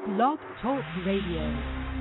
Blog Talk Radio.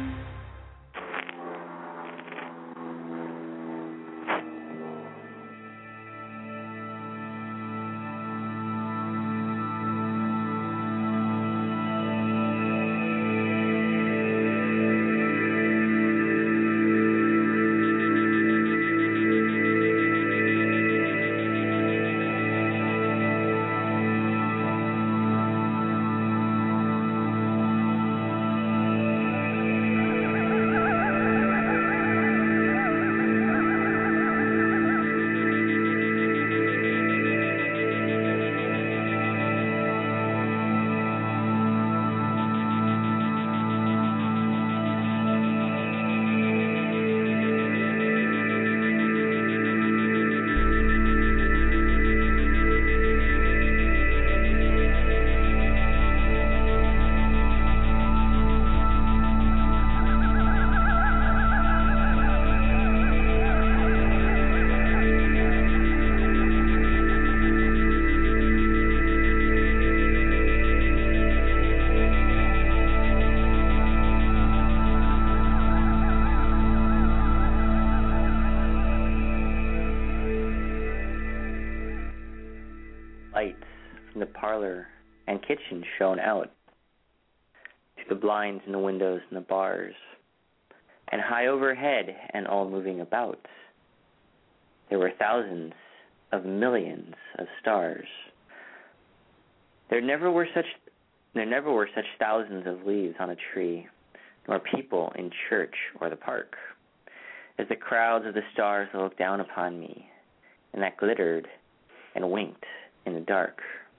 Lights from the parlor and kitchen shone out to the blinds and the windows and the bars, and high overhead and all moving about, there were thousands of millions of stars. There never were such thousands of leaves on a tree, nor people in church or the park, as the crowds of the stars that looked down upon me, and that glittered and winked in the dark.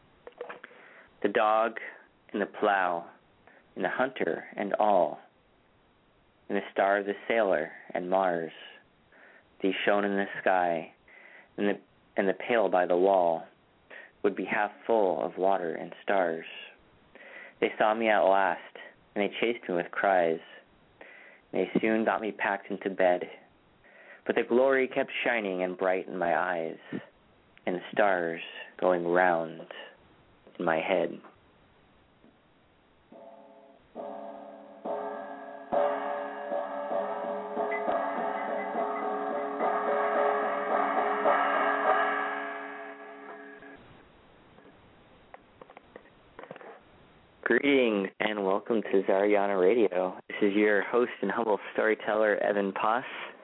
The dog and the plow and the hunter and all, and the star of the sailor and Mars, these shone in the sky, and the pail by the wall would be half full of water and stars. They saw me at last, and they chased me with cries. They soon got me packed into bed, but the glory kept shining and bright in my eyes, and the stars going round in my head. Greetings and welcome to Zariana Radio. This is your host and humble storyteller, Evan Poss,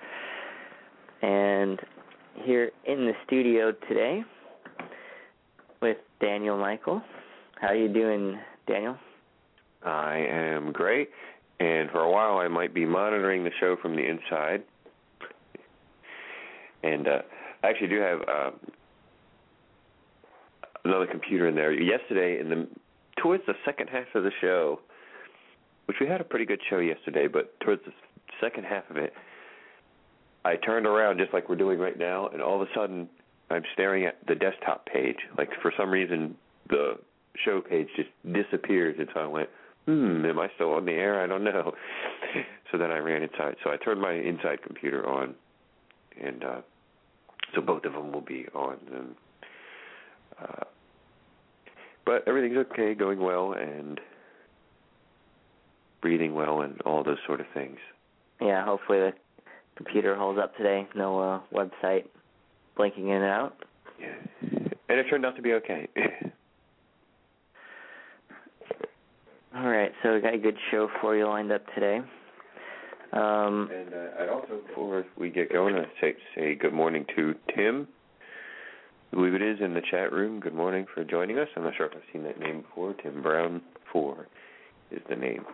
and here in the studio today with Daniel Michael. How are you doing, Daniel? I am great, and for a while I might be monitoring the show from the inside. And I actually do have another computer in there. Yesterday, towards the second half of the show, which we had a pretty good show yesterday, but towards the second half of it, I turned around just like we're doing right now, and all of a sudden I'm staring at the desktop page. Like, for some reason, the show page just disappeared, and so I went, am I still on the air? I don't know. So then I ran inside. So I turned my inside computer on, and so both of them will be on. And, but everything's okay, going well, and breathing well, and all those sort of things. Yeah, hopefully the computer holds up today. No website blinking in and out. Yeah, and it turned out to be okay. All right, so we got a good show for you lined up today. And I'd also, before we get going, I'd say good morning to Tim, I believe it is, in the chat room. Good morning for joining us. I'm not sure if I've seen that name before. Tim Brown 4 is the name.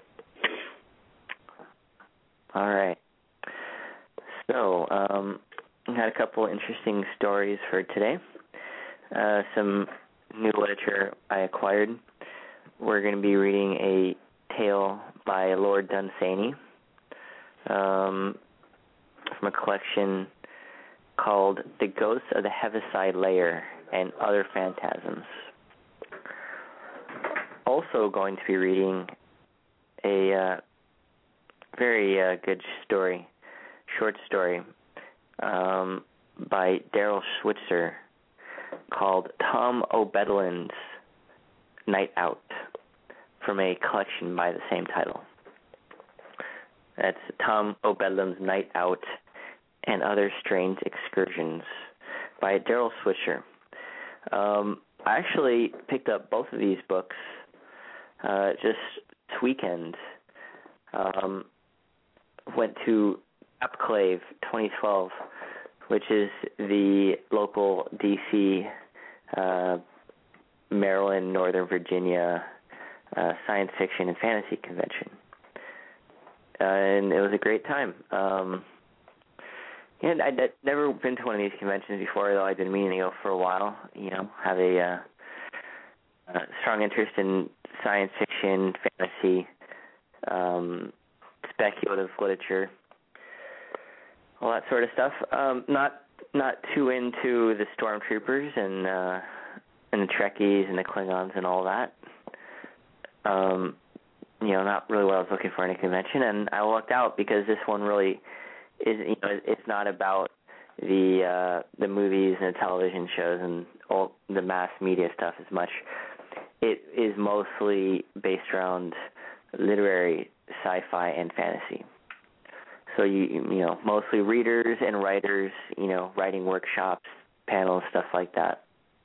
All right. So, we had a couple interesting stories for today. Some new literature I acquired. We're going to be reading a tale by Lord Dunsany from a collection called The Ghosts of the Heaviside Layer and Other Phantasms. Also going to be reading a very good story, short story, by Daryl Switzer called Tom O'Bedlin's Night Out from a collection by the same title. That's Tom O'Bedlam's Night Out and Other Strange Excursions by Daryl Swisher. I actually picked up both of these books just this weekend. Went to Appclave 2012, which is the local D.C., Maryland, Northern Virginia science fiction and fantasy convention. And it was a great time. And I'd never been to one of these conventions before, though I'd been meaning to go for a while. Have a strong interest in science fiction, fantasy, speculative literature, all that sort of stuff. Not too into the stormtroopers and the Trekkies and the Klingons and all that. Not really what I was looking for in a convention, and I lucked out because this one really is. It's not about the movies and the television shows and all the mass media stuff as much. It is mostly based around literary sci-fi and fantasy. So mostly readers and writers, writing workshops, panels, stuff like that.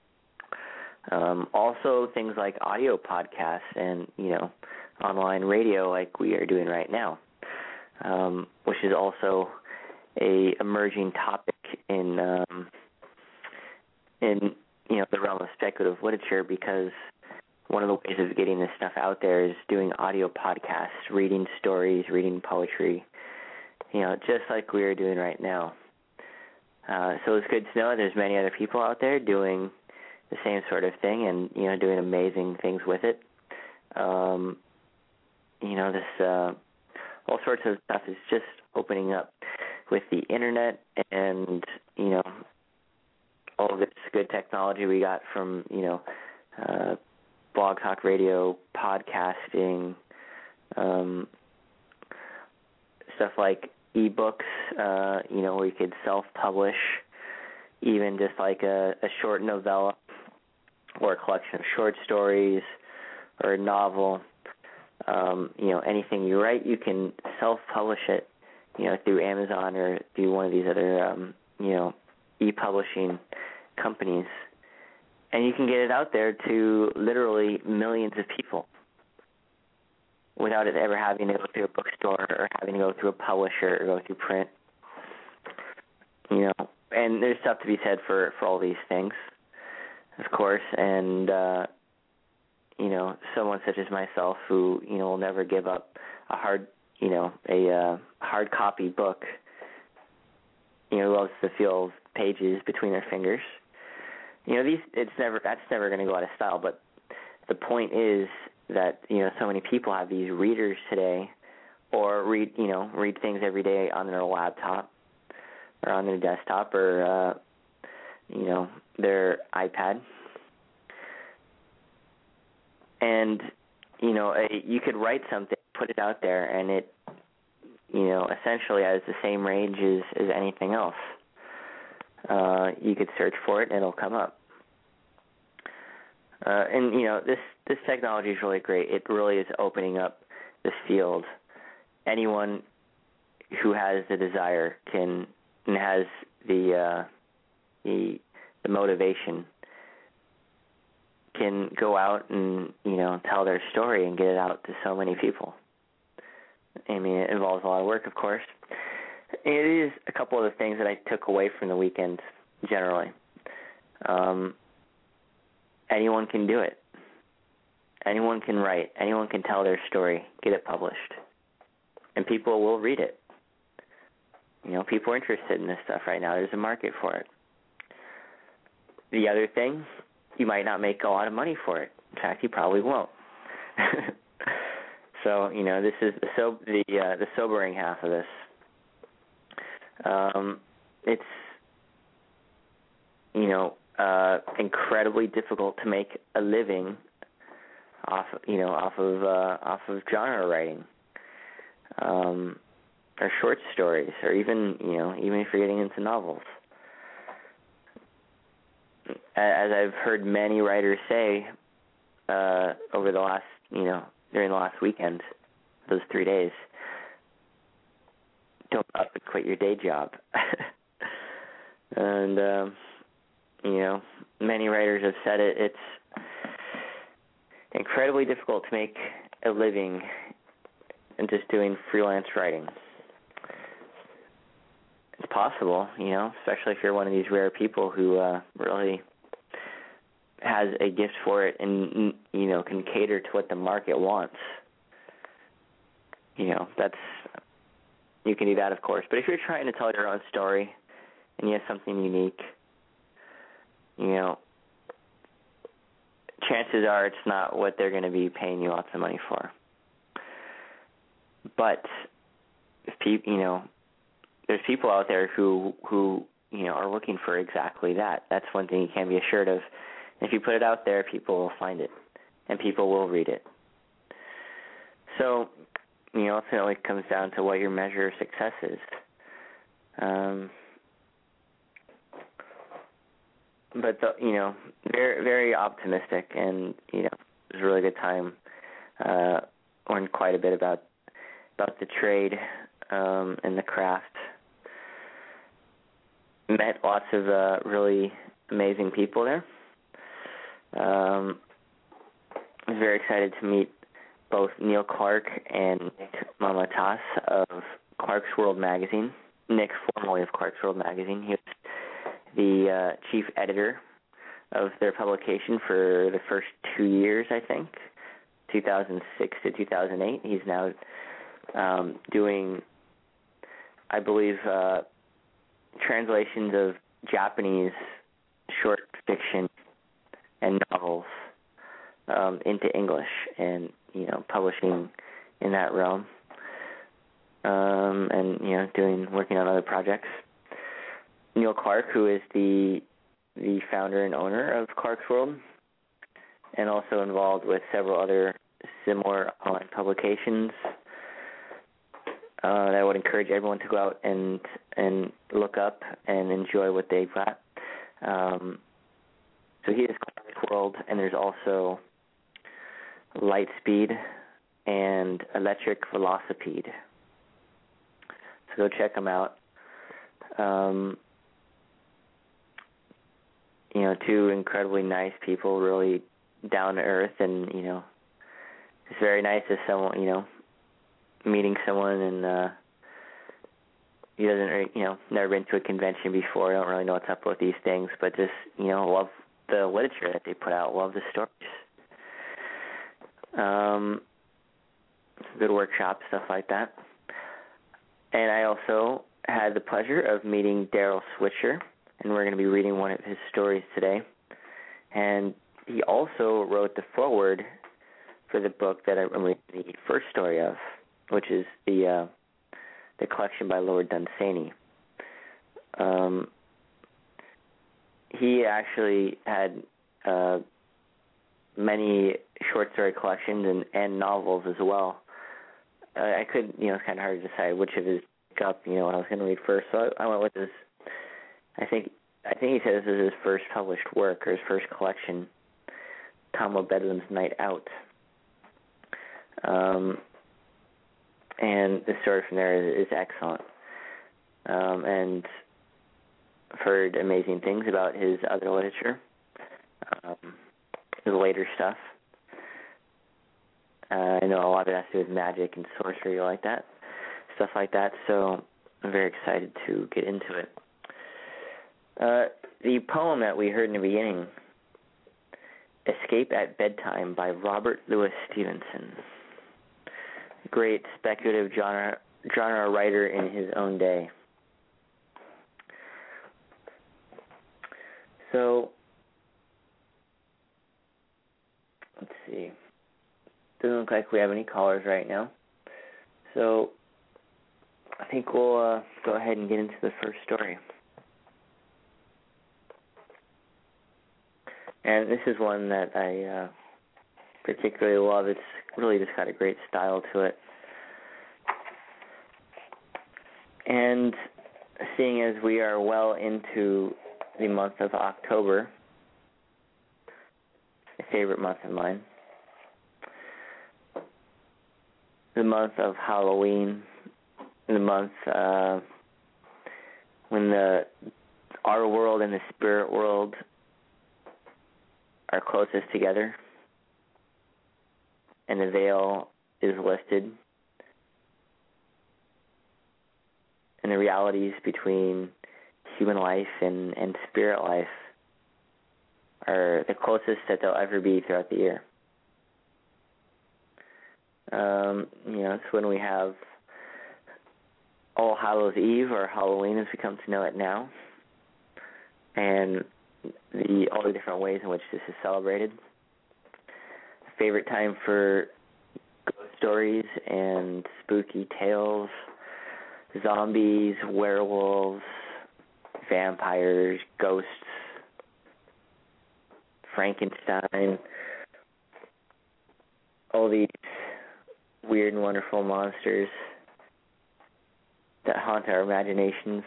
Also things like audio podcasts and, online radio like we are doing right now, which is also a emerging topic in the realm of speculative literature, because one of the ways of getting this stuff out there is doing audio podcasts, reading stories, reading poetry, just like we are doing right now. So it's good to know there's many other people out there doing the same sort of thing and, doing amazing things with it. This all sorts of stuff is just opening up with the internet and, all this good technology we got from, blog talk radio, podcasting, stuff like ebooks, where you could self-publish, even just like a short novella or a collection of short stories or a novel. Anything you write, you can self-publish it, through Amazon or through one of these other, e-publishing companies. And you can get it out there to literally millions of people without it ever having to go through a bookstore or having to go through a publisher or go through print. And there's stuff to be said for all these things, of course, and someone such as myself who, will never give up a hard copy book, loves to feel pages between their fingers. That's never going to go out of style, but the point is that, so many people have these readers today, or read things every day on their laptop or on their desktop or, their iPad. And, you could write something, put it out there, and it, essentially has the same range as anything else. You could search for it, and it'll come up. And, this technology is really great. It really is opening up this field. Anyone who has the desire and has the motivation can go out and, tell their story and get it out to so many people. It involves a lot of work, of course. It is a couple of the things that I took away from the weekend, generally. Anyone can do it. Anyone can write. Anyone can tell their story, get it published. And people will read it. People are interested in this stuff right now. There's a market for it. The other thing, you might not make a lot of money for it. In fact, you probably won't. So, this is the sobering half of this. It's, incredibly difficult to make a living off of genre writing, or short stories, or even if you're getting into novels. As I've heard many writers say over the last during the last weekend, those 3 days. Don't up and quit your day job. And, many writers have said it. It's incredibly difficult to make a living and just doing freelance writing. It's possible, especially if you're one of these rare people who really has a gift for it and, can cater to what the market wants. That's, you can do that, of course. But if you're trying to tell your own story and you have something unique, chances are it's not what they're going to be paying you lots of money for. But if there's people out there who are looking for exactly that. That's one thing you can be assured of. If you put it out there, people will find it, and people will read it. So, ultimately it comes down to what your measure of success is. But very, very optimistic, and it was a really good time. Learned quite a bit about the trade and the craft. Met lots of really amazing people there. I was very excited to meet both Neil Clark and Nick Mamatas of Clarkesworld magazine. Nick, formerly of Clarkesworld magazine, he was the chief editor of their publication for the first 2 years, I think, 2006 to 2008. He's now doing, I believe, translations of Japanese short fiction and novels into English, and publishing in that realm, and working on other projects. Neil Clark, who is the founder and owner of Clarkesworld, and also involved with several other similar online publications. That I would encourage everyone to go out and look up and enjoy what they've got. So he is Clarkesworld, and there's also Lightspeed and Electric Velocipede. So go check them out. Two incredibly nice people, really down to earth, and it's very nice as someone, meeting someone and he doesn't, never been to a convention before. I don't really know what's up with these things, but just, love the literature that they put out, love the stories. Good workshops, stuff like that. And I also had the pleasure of meeting Daryl Switcher, and we're going to be reading one of his stories today. And he also wrote the foreword for the book that I'm reading the first story of, which is the collection by Lord Dunsany. He actually had many short story collections and novels as well. I could, it's kind of hard to decide which of his pick up, what I was going to read first. So I went with his. I think he said this is his first published work, or his first collection, Tom Bedlam's Night Out. And the story from there is excellent. And I've heard amazing things about his other literature, his later stuff. I know a lot of it has to do with magic and sorcery stuff like that, so I'm very excited to get into it. The poem that we heard in the beginning, Escape at Bedtime by Robert Louis Stevenson. Great speculative genre writer in his own day. So, let's see. Doesn't look like we have any callers right now. So, I think we'll go ahead and get into the first story. And this is one that I particularly love. It's really just got a great style to it. And seeing as we are well into the month of October, a favorite month of mine, the month of Halloween, the month when our world and the spirit world are closest together, and the veil is lifted, and the realities between human life and spirit life are the closest that they'll ever be throughout the year. It's when we have All Hallows Eve, or Halloween as we come to know it now, and all the different ways in which this is celebrated. Favorite time for ghost stories and spooky tales, zombies, werewolves, vampires, ghosts, Frankenstein, all these weird and wonderful monsters that haunt our imaginations.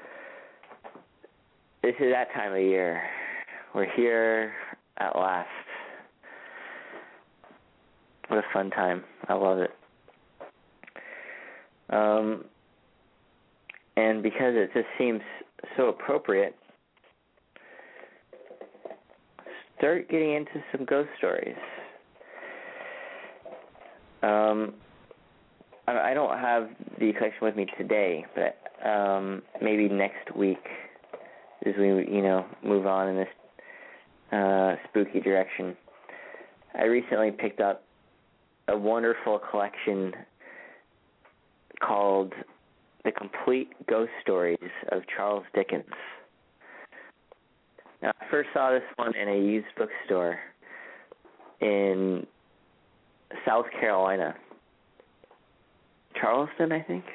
This is that time of year. We're here at last. What a fun time. I love it. And because it just seems so appropriate, start getting into some ghost stories. I don't have the collection with me today, but maybe next week as we move on in this spooky direction. I recently picked up a wonderful collection called The Complete Ghost Stories of Charles Dickens. Now, I first saw this one in a used bookstore in South Carolina. Charleston, I think.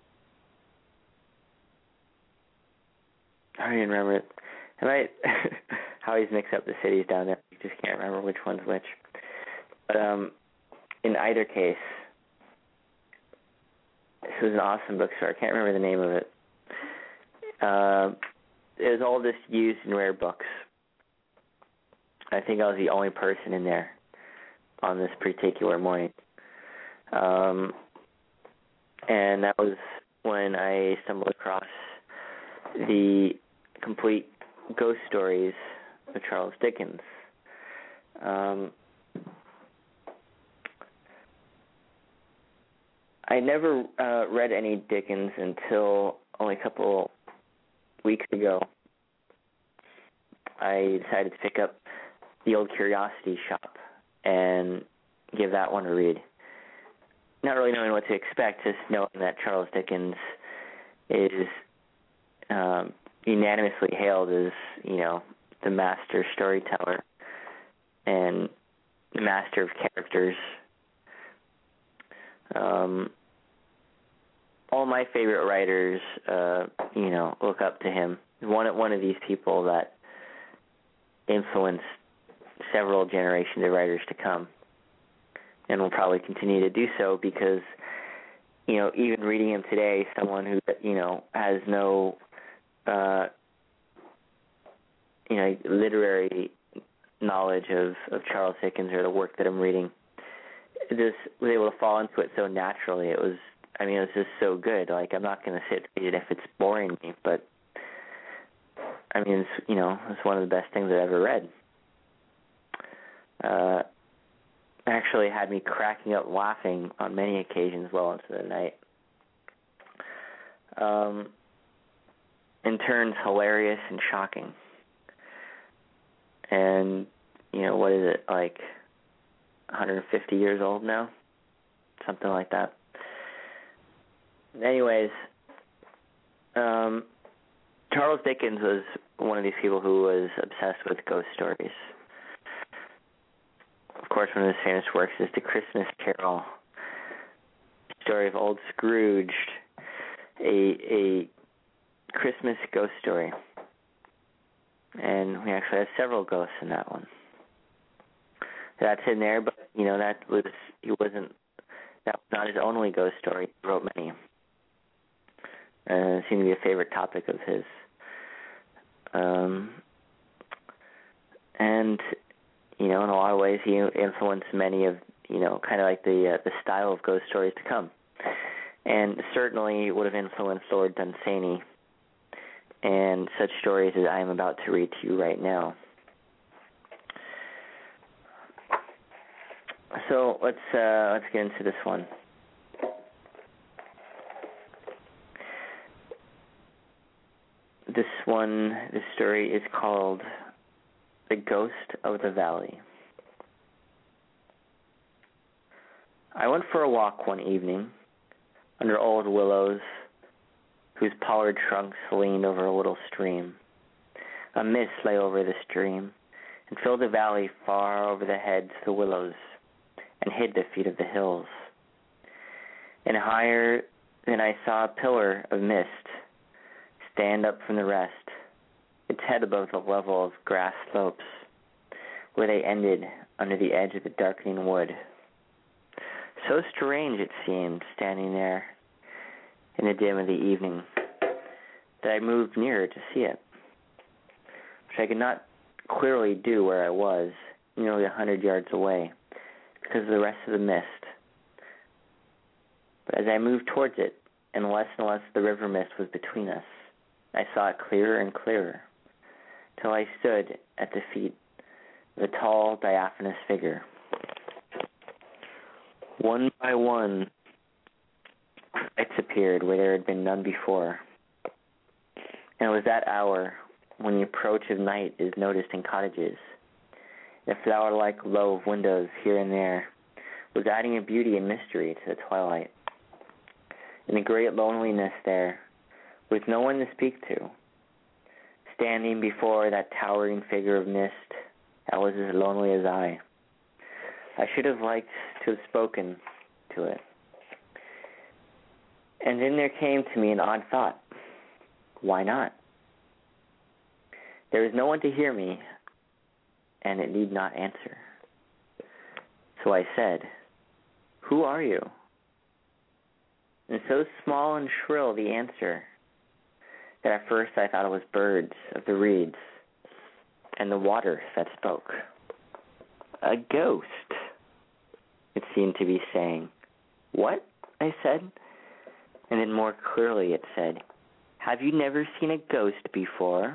I don't even remember it. I might I always mix up the cities down there. I just can't remember which one's which. But in either case, this was an awesome bookstore. I can't remember the name of it. It was all just used and rare books. I think I was the only person in there on this particular morning. And that was when I stumbled across the Complete Ghost Stories of Charles Dickens. I never read any Dickens until only a couple weeks ago. I decided to pick up The Old Curiosity Shop and give that one a read. Not really knowing what to expect, just knowing that Charles Dickens is unanimously hailed as, the master storyteller and the master of characters. All my favorite writers, look up to him. One of these people that influenced several generations of writers to come, and will probably continue to do so because, even reading him today, someone who, has no, literary knowledge of Charles Dickens or the work that I'm reading, just was able to fall into it so naturally. It was just so good. Like, I'm not going to sit and read it if it's boring me, but, it's one of the best things I've ever read. Actually had me cracking up laughing on many occasions well into the night. In turns, hilarious and shocking. And, what is it, like 150 years old now? Something like that. Anyways, Charles Dickens was one of these people who was obsessed with ghost stories. Of course, one of his famous works is The Christmas Carol, story of old Scrooge, a Christmas ghost story. And we actually have several ghosts in that one. That's in there, but that was not his only ghost story. He wrote many. It seemed to be a favorite topic of his. And in a lot of ways, he influenced many of kind of like the style of ghost stories to come. And certainly would have influenced Lord Dunsany and such stories as I am about to read to you right now. So let's get into this one. This story is called The Ghost of the Valley. I went for a walk one evening under old willows whose pollard trunks leaned over a little stream. A mist lay over the stream and filled the valley far over the heads of the willows and hid the feet of the hills. And higher than I saw a pillar of mist stand up from the rest, its head above the level of grass slopes, where they ended under the edge of the darkening wood. So strange it seemed, standing there in the dim of the evening, that I moved nearer to see it, which I could not clearly do where I was, nearly 100 yards away, because of the rest of the mist. But as I moved towards it, and less the river mist was between us, I saw it clearer and clearer, till I stood at the feet of a tall, diaphanous figure. One by one, lights appeared where there had been none before. And it was that hour when the approach of night is noticed in cottages. The flower-like glow of windows here and there was adding a beauty and mystery to the twilight. In the great loneliness there, with no one to speak to, standing before that towering figure of mist, I was as lonely as I. I should have liked to have spoken to it. And then there came to me an odd thought. Why not? There is no one to hear me, and it need not answer. So I said, "Who are you?" And so small and shrill the answer, that at first I thought it was birds of the reeds and the water that spoke. "A ghost," it seemed to be saying. "What?" I said. And then more clearly it said, "Have you never seen a ghost before?"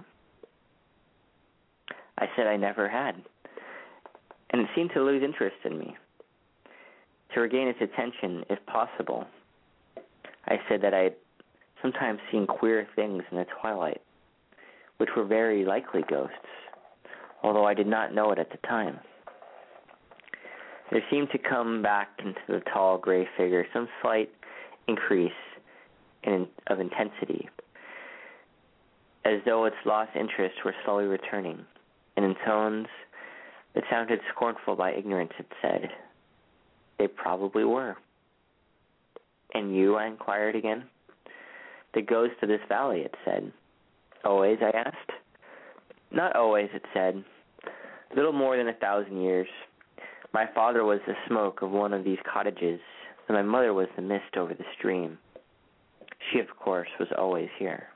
I said I never had, and it seemed to lose interest in me. To regain its attention, if possible, I said that I had sometimes seen queer things in the twilight, which were very likely ghosts, although I did not know it at the time. There seemed to come back into the tall gray figure some slight increase of intensity, as though its lost interest were slowly returning, and in tones that sounded scornful by ignorance it said, "They probably were." "And you?" I inquired again. "The ghost of this valley," it said. "Always?" I asked. "Not always," it said. "Little more than 1,000 years. My father was the smoke of one of these cottages, and my mother was the mist over the stream. She, of course, was always here."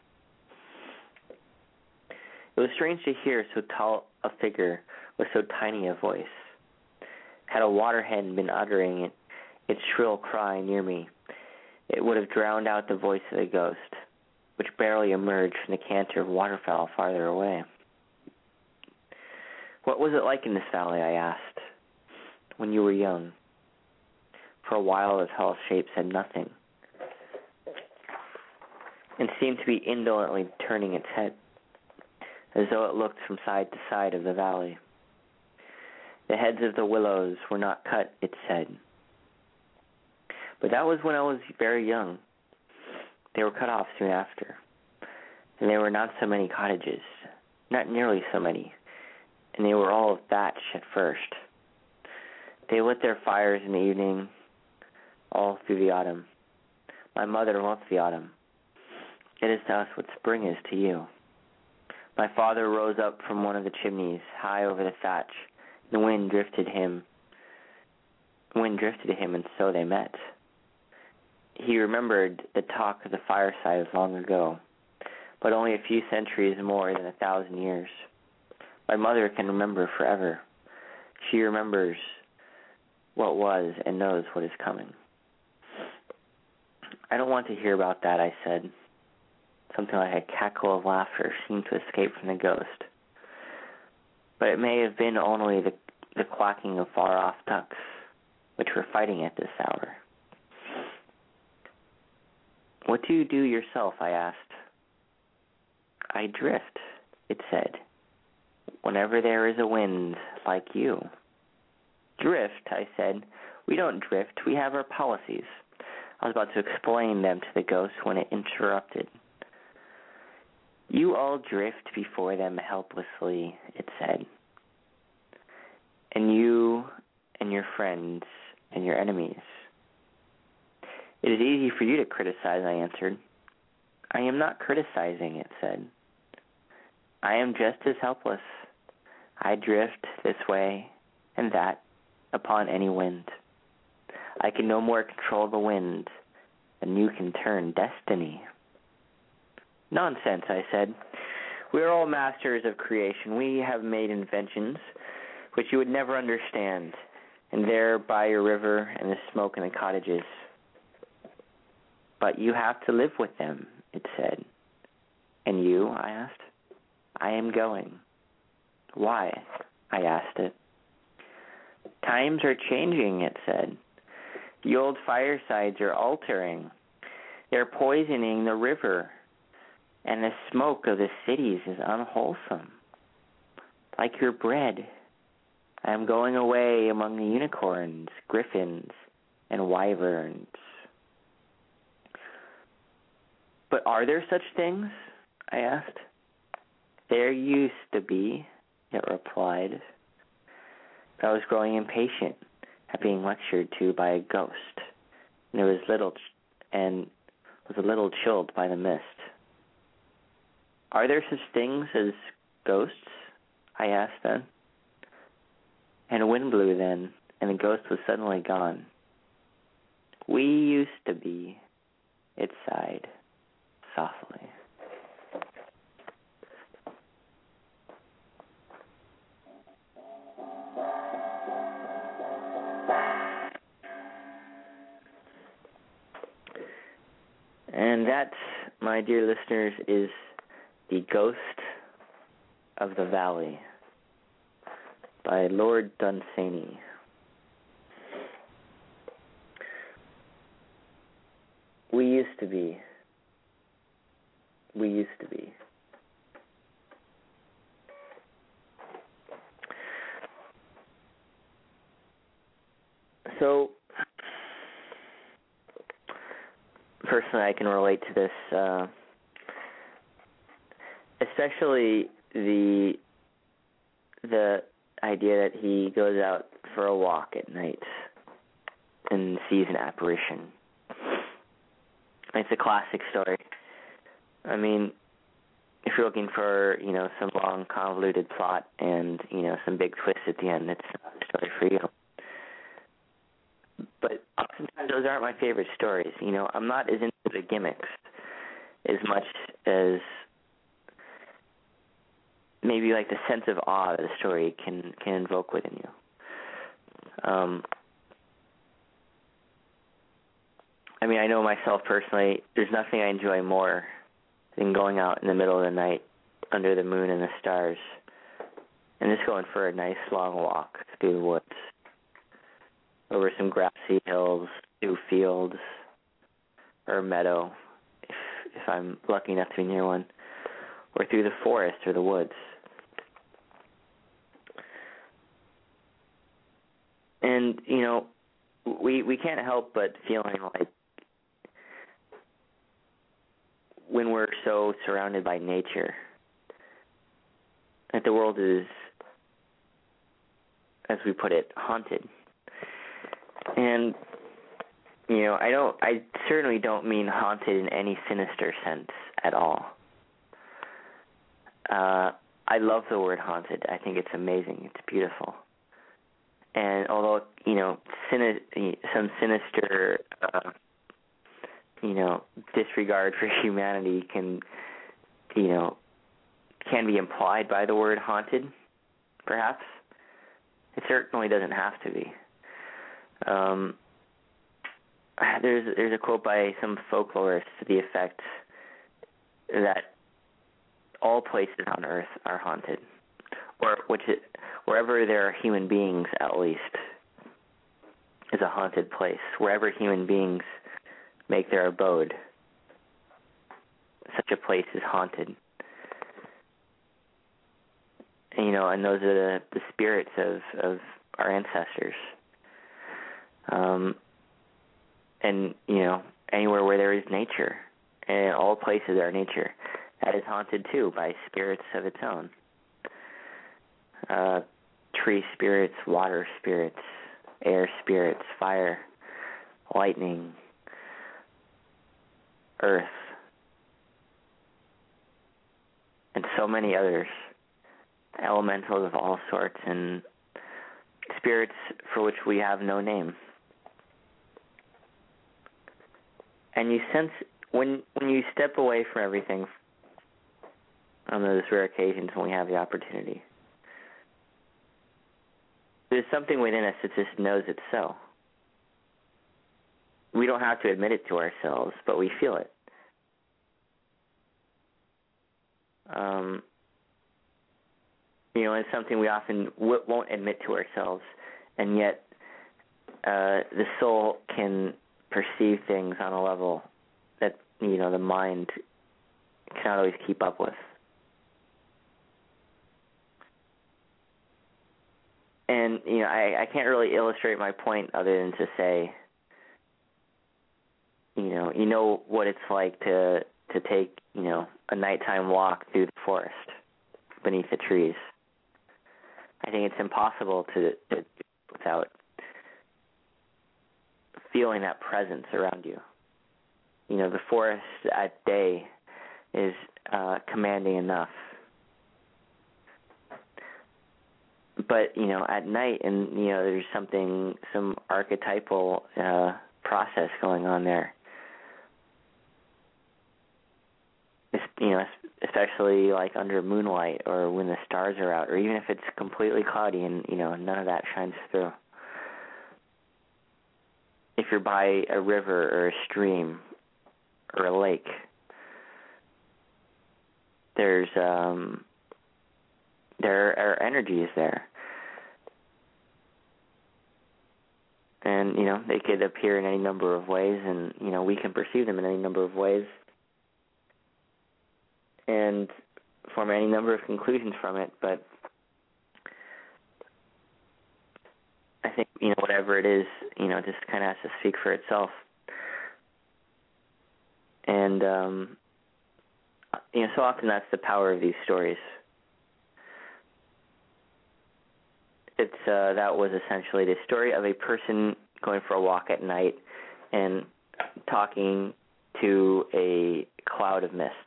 It was strange to hear so tall a figure with so tiny a voice. Had a water hen been uttering its shrill cry near me, it would have drowned out the voice of the ghost, which barely emerged from the canter of waterfowl farther away. "What was it like in this valley?" I asked, "when you were young?" For a while the tall shape said nothing, and seemed to be indolently turning its head, as though it looked from side to side of the valley. The heads of the willows were not cut, it said. But that was when I was very young. They were cut off soon after. And there were not so many cottages, not nearly so many, and they were all of thatch at first. They lit their fires in the evening, all through the autumn. My mother loved the autumn. It is to us what spring is to you. My father rose up from one of the chimneys, high over the thatch. The wind drifted him, and so they met. He remembered the talk of the fireside of long ago, but only a few centuries more than 1,000 years. My mother can remember forever. She remembers what was and knows what is coming. I don't want to hear about that, I said. Something like a cackle of laughter seemed to escape from the ghost. But it may have been only the quacking of far-off ducks, which were fighting at this hour. What do you do yourself, I asked. I drift, it said, whenever there is a wind, like you. Drift, I said. We don't drift, we have our policies. I was about to explain them to the ghost when it interrupted. You all drift before them helplessly, it said. And you and your friends and your enemies. It is easy for you to criticize, I answered. I am not criticizing, it said. I am just as helpless. I drift this way and that upon any wind. I can no more control the wind than you can turn destiny. Nonsense, I said. We are all masters of creation. We have made inventions which you would never understand, and there by your river and the smoke in the cottages. But you have to live with them, it said. And you, I asked. I am going. Why? I asked it. Times are changing, it said. The old firesides are altering. They're poisoning the river, and the smoke of the cities is unwholesome. Like your bread, I am going away among the unicorns, griffins, and wyverns. But are there such things? I asked. There used to be, it replied. But I was growing impatient at being lectured to by a ghost, and was a little chilled by the mist. Are there such things as ghosts? I asked then. And a wind blew then, and the ghost was suddenly gone. We used to be, it sighed softly. And that, my dear listeners, is The Ghost of the Valley by Lord Dunsany. We used to be. We used to be. So, personally, I can relate to this, especially the idea that he goes out for a walk at night and sees an apparition. It's a classic story. I mean, if you're looking for, some long, convoluted plot and, some big twists at the end, it's not a story for you. But oftentimes those aren't my favorite stories. I'm not as into the gimmicks as much as maybe like the sense of awe that a story can invoke within you. I know myself personally, there's nothing I enjoy more than going out in the middle of the night under the moon and the stars and just going for a nice long walk through the woods, over some grassy hills, through fields, or a meadow, if I'm lucky enough to be near one, or through the forest or the woods. And, we can't help but feeling like when we're so surrounded by nature, that the world is, as we put it, haunted. And, I certainly don't mean haunted in any sinister sense at all. I love the word haunted. I think it's amazing. It's beautiful. And although, some sinister, disregard for humanity can be implied by the word haunted, perhaps, it certainly doesn't have to be. There's a quote by some folklorists to the effect that all places on Earth are haunted, or wherever there are human beings, at least, is a haunted place. Wherever human beings make their abode, such a place is haunted. And, and those are the spirits of our ancestors. And, anywhere where there is nature, and all places are nature, that is haunted too by spirits of its own. Tree spirits, water spirits, air spirits, fire, lightning, earth, and so many others, elementals of all sorts, and spirits for which we have no name. And you sense, when you step away from everything on those rare occasions when we have the opportunity, there's something within us that just knows it's so. We don't have to admit it to ourselves, but we feel it. It's something we often won't admit to ourselves, and yet the soul can perceive things on a level that, the mind cannot always keep up with. And, I can't really illustrate my point other than to say, you know what it's like to take, a nighttime walk through the forest beneath the trees. I think it's impossible to without feeling that presence around you. The forest at day is commanding enough. But, at night, and, there's some archetypal process going on there. Especially like under moonlight, or when the stars are out, or even if it's completely cloudy and, none of that shines through. If you're by a river or a stream or a lake, there are energies there. And, they could appear in any number of ways, and, we can perceive them in any number of ways and form any number of conclusions from it. But I think, whatever it is, just kind of has to speak for itself. And, so often that's the power of these stories. That was essentially the story of a person going for a walk at night and talking to a cloud of mist.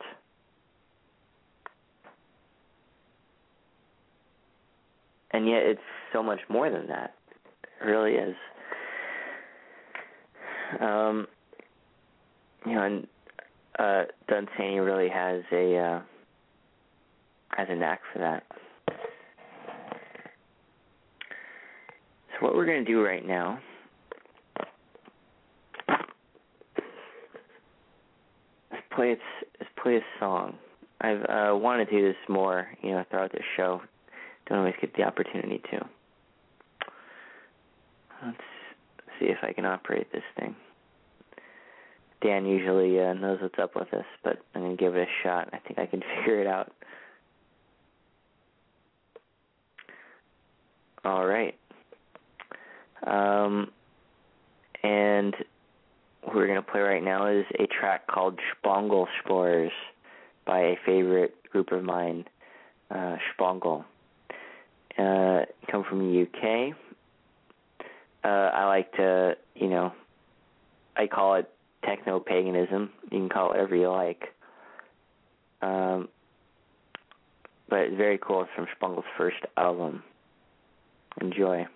And yet it's so much more than that. It really is. And Dunsany really has a knack for that. So what we're going to do right now is play a song. I've wanted to do this more, throughout the show. Don't always get the opportunity to. Let's see if I can operate this thing. Dan usually knows what's up with this, but I'm going to give it a shot. I think I can figure it out. All right. And what we're going to play right now is a track called Sponglesporers by a favorite group of mine, Spongle. Come from the UK. I like to, I call it techno-paganism. You can call it whatever you like. But it's very cool. It's from Spongle's first album. Enjoy.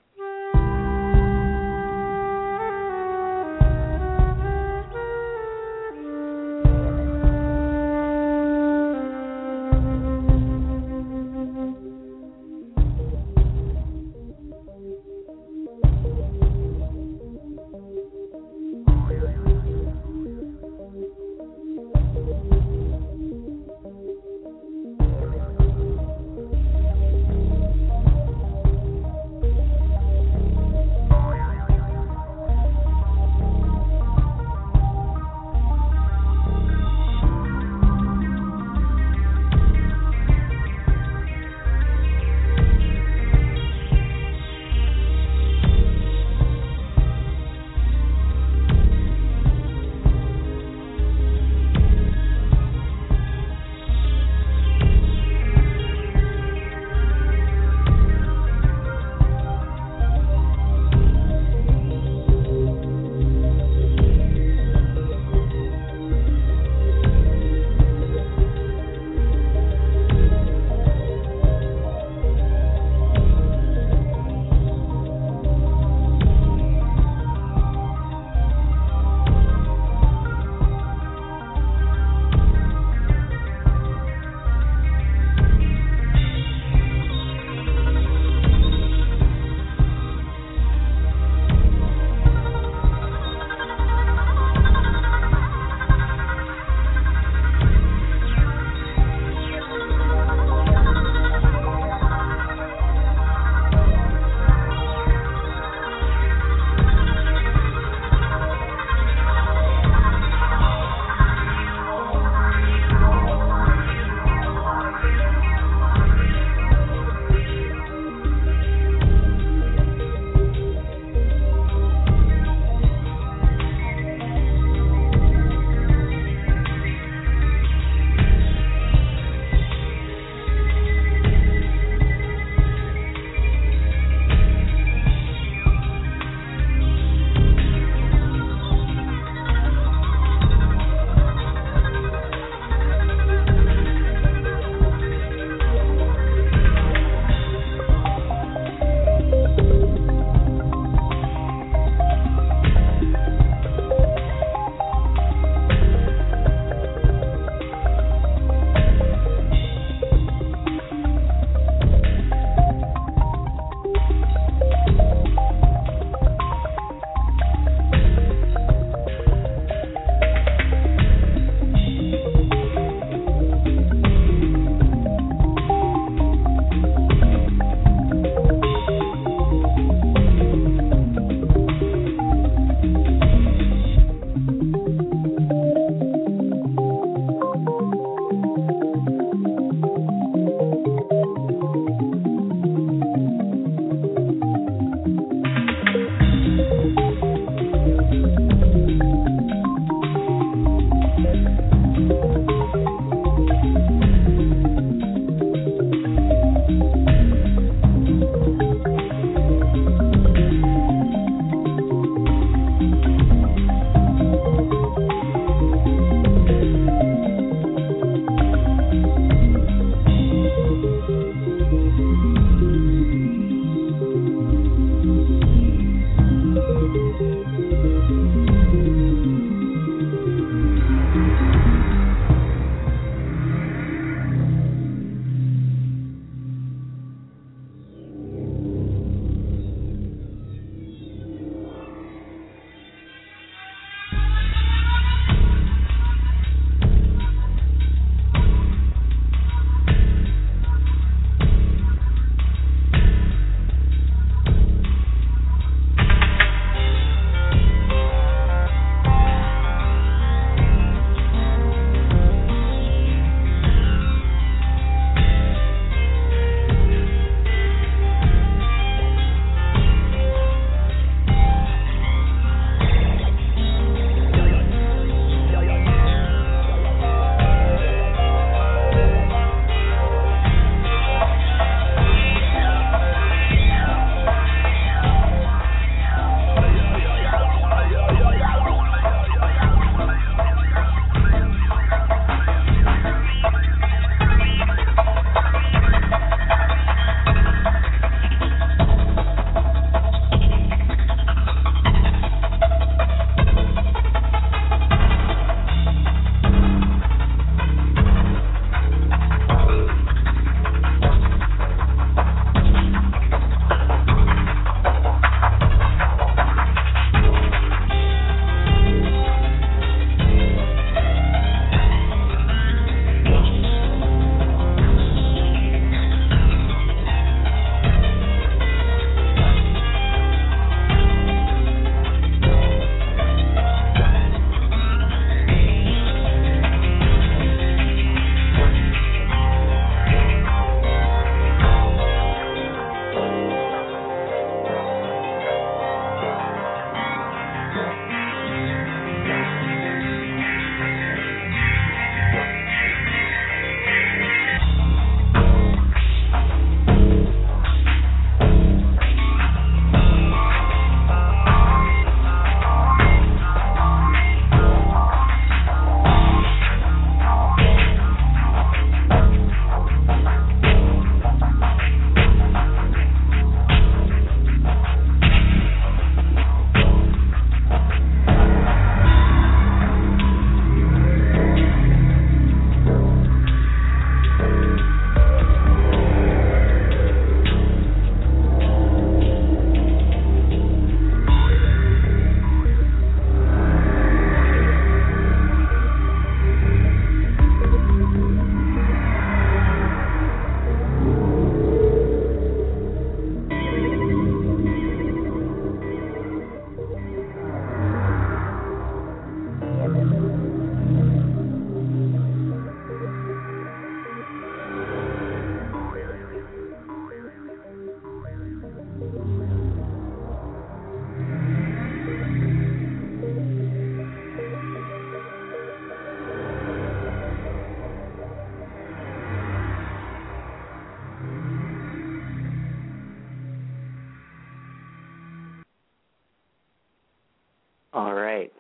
All right.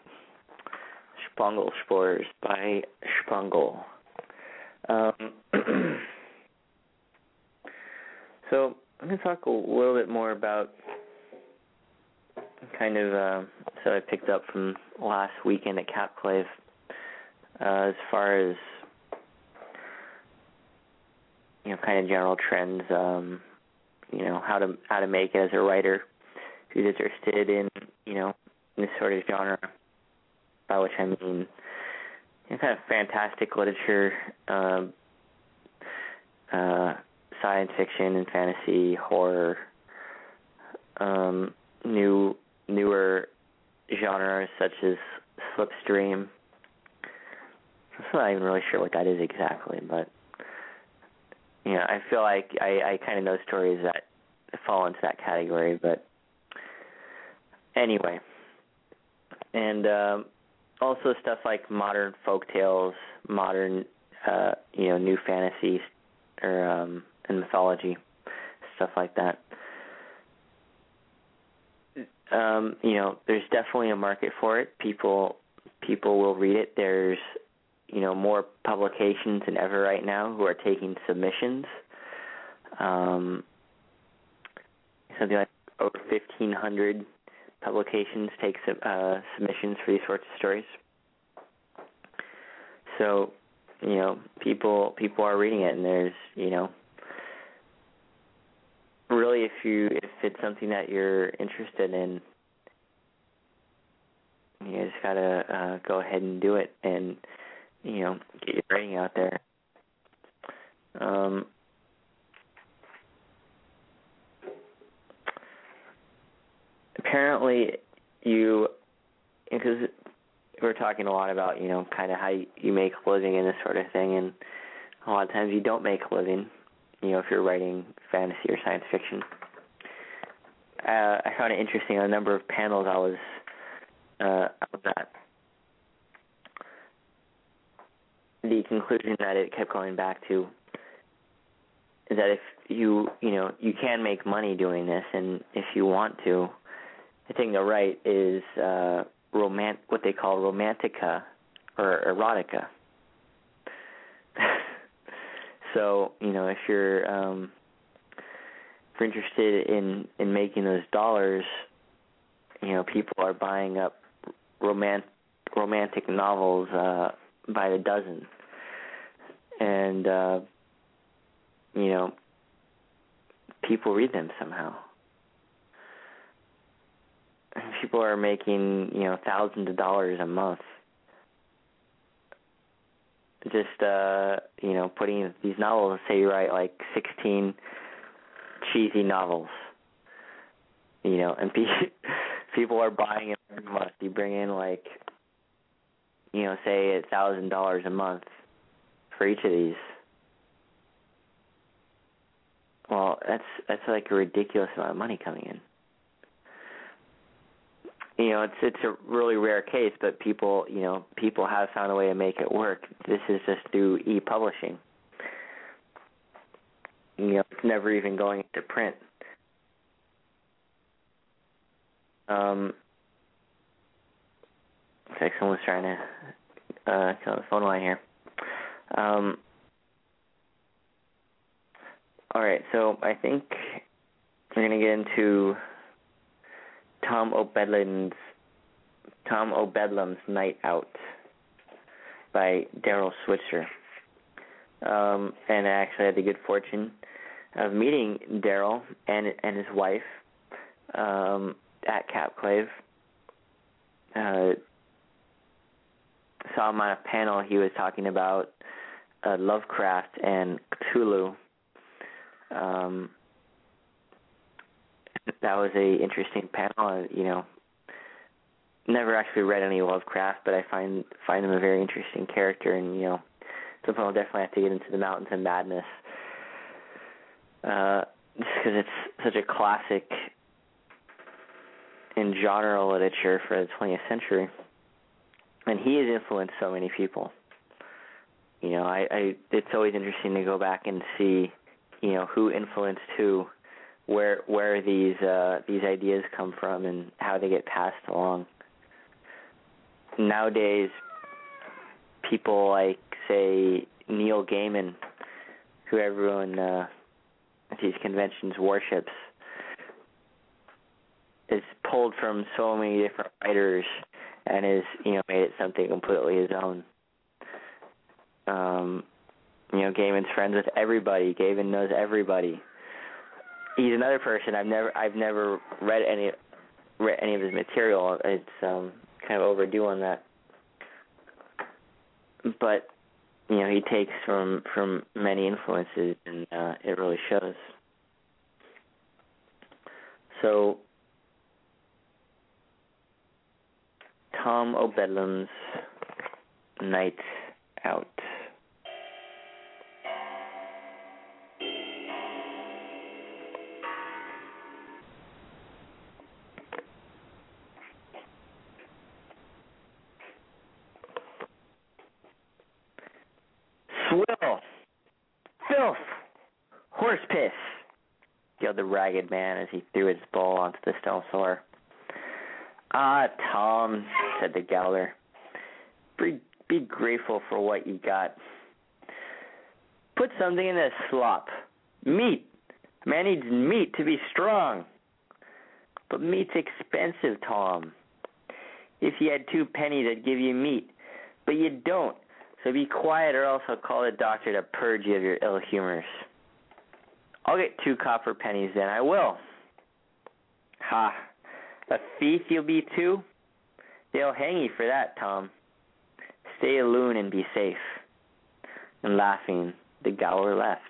Sprungel Spores by Sprungel. So I'm going to talk a little bit more about kind of so I picked up from last weekend at Capclave as far as, you know, kind of general trends, you know, how to make it as a writer who's interested in, you know, this sort of genre, by which I mean, you know, kind of fantastic literature, science fiction and fantasy, horror, newer genres such as slipstream. I'm not even really sure what that is exactly, but you know, I feel like I kind of know stories that fall into that category. But anyway, and also stuff like modern folktales, modern you know, new fantasy or and mythology, stuff like that. there's definitely a market for it. People will read it. There's, more publications than ever right now who are taking submissions. Something like over 1,500 publications take submissions for these sorts of stories. So, people are reading it, and there's, really, if it's something that you're interested in, you just gotta go ahead and do it, and get your writing out there. Apparently, because we're talking a lot about, kind of how you make a living and this sort of thing, and a lot of times you don't make a living, if you're writing fantasy or science fiction. I found it interesting, a number of panels I was at. The conclusion that it kept going back to is that if you can make money doing this, and if you want to, the thing to write is what they call romantica or erotica. So, if you're interested in making those dollars, people are buying up romantic novels by the dozen, and people read them somehow. People are making thousands of dollars a month just putting these novels. Say you write like 16 cheesy novels, and people are buying it every month. You bring in like say $1,000 a month for each of these. Well, that's like a ridiculous amount of money coming in. It's a really rare case, but people have found a way to make it work. This is just through e-publishing. It's never even going into print. Looks like someone's trying to get on the phone line here. All right, so I think we're going to get into Tom O'Bedlam's Night Out by Darrell Switzer. And I actually had the good fortune of meeting Darrell and his wife at Capclave. Saw him on a panel. He was talking about Lovecraft and Cthulhu. That was a interesting panel. Never actually read any Lovecraft, but I find him a very interesting character, and something I'll definitely have to get into the Mountains of Madness, just because it's such a classic in genre literature for the 20th century, and he has influenced so many people. It's always interesting to go back and see, who influenced who, where these ideas come from, and how they get passed along. Nowadays, people like, say, Neil Gaiman, who everyone at these conventions worships, is pulled from so many different writers and has, made it something completely his own. Gaiman's friends with everybody. Gaiman knows everybody. He's another person I've never read any of his material. It's kind of overdue on that. But he takes from many influences, and it really shows. So Tom O'Bedlam's Night Out. Swill, filth, horse piss, yelled the ragged man as he threw his bowl onto the stone floor. Ah, Tom, said the Growler. Be grateful for what you got. Put something in this slop. Meat. A man needs meat to be strong. But meat's expensive, Tom. If you had 2 pennies, I'd give you meat. But you don't. So be quiet or else I'll call the doctor to purge you of your ill humors. I'll get 2 copper pennies then. I will. Ha. A thief you'll be too? They'll hang you for that, Tom. Stay alone and be safe. And laughing, the Growler left.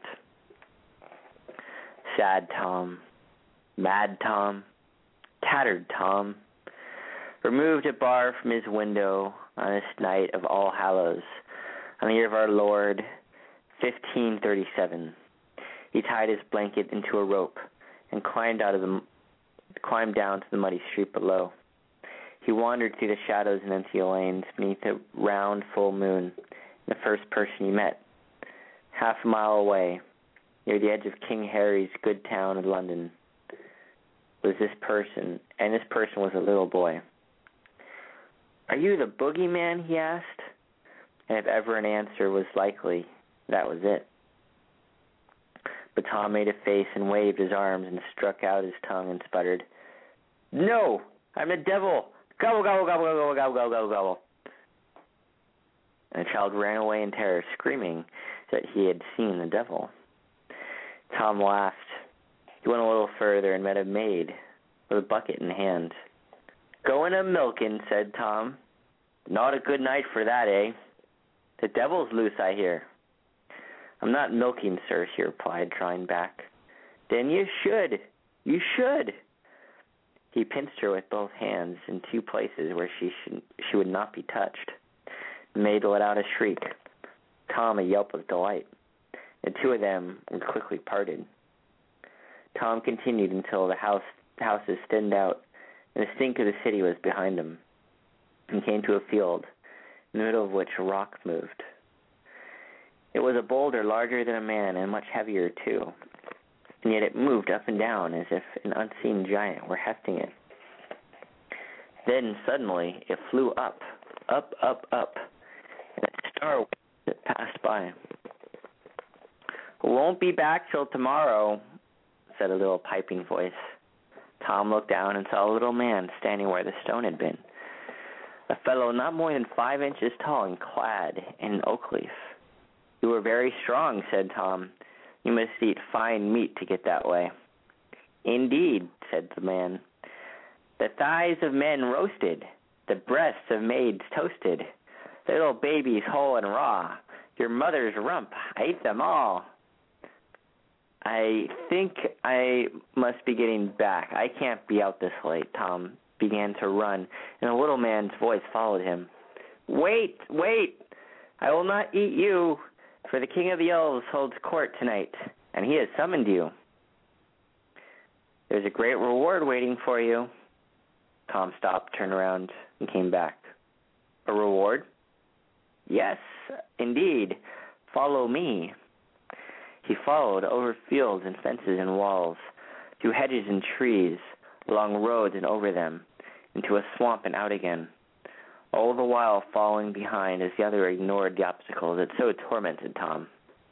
Sad Tom, mad Tom, tattered Tom, removed a bar from his window on this night of All Hallows, on the year of our Lord, 1537. He tied his blanket into a rope and climbed down to the muddy street below. He wandered through the shadows and empty lanes beneath a round full moon. The first person he met, half a mile away, near the edge of King Harry's good town of London, was this person, and this person was a little boy. Are you the boogeyman? He asked, and if ever an answer was likely, that was it. But Tom made a face and waved his arms and struck out his tongue and sputtered, "No, I'm the devil! Gobble, gobble, gobble, gobble, gobble, gobble, gobble, gobble." And the child ran away in terror, screaming that he had seen the devil. Tom laughed. He went a little further and met a maid with a bucket in hand. "Going a milking," said Tom. "Not a good night for that, eh? The devil's loose, I hear." "I'm not milking, sir," she replied, drawing back. "Then you should. You should." He pinched her with both hands in 2 places where she would not be touched. The maid let out a shriek, Tom a yelp of delight. The 2 of them were quickly parted. Tom continued until the houses thinned out and the stink of the city was behind him, and came to a field in the middle of which a rock moved. It was a boulder larger than a man and much heavier too, and yet it moved up and down as if an unseen giant were hefting it. Then suddenly it flew up, up, up, up, and a star that passed by. "Won't be back till tomorrow," said a little piping voice. Tom looked down and saw a little man standing where the stone had been, a fellow not more than 5 inches tall and clad in an oak leaf. "You are very strong," said Tom. "You must eat fine meat to get that way." "Indeed," said the man. "The thighs of men roasted, the breasts of maids toasted, the little babies whole and raw, your mother's rump, I ate them all." "I think I must be getting back. I can't be out this late." Tom began to run, and the little man's voice followed him. Wait! I will not eat you, for the King of the Elves holds court tonight, and he has summoned you. There's a great reward waiting for you." Tom stopped, turned around, and came back. "A reward?" "Yes, indeed. Follow me." He followed over fields and fences and walls, through hedges and trees, along roads and over them, into a swamp and out again, all the while following behind as the other ignored the obstacles that so tormented Tom.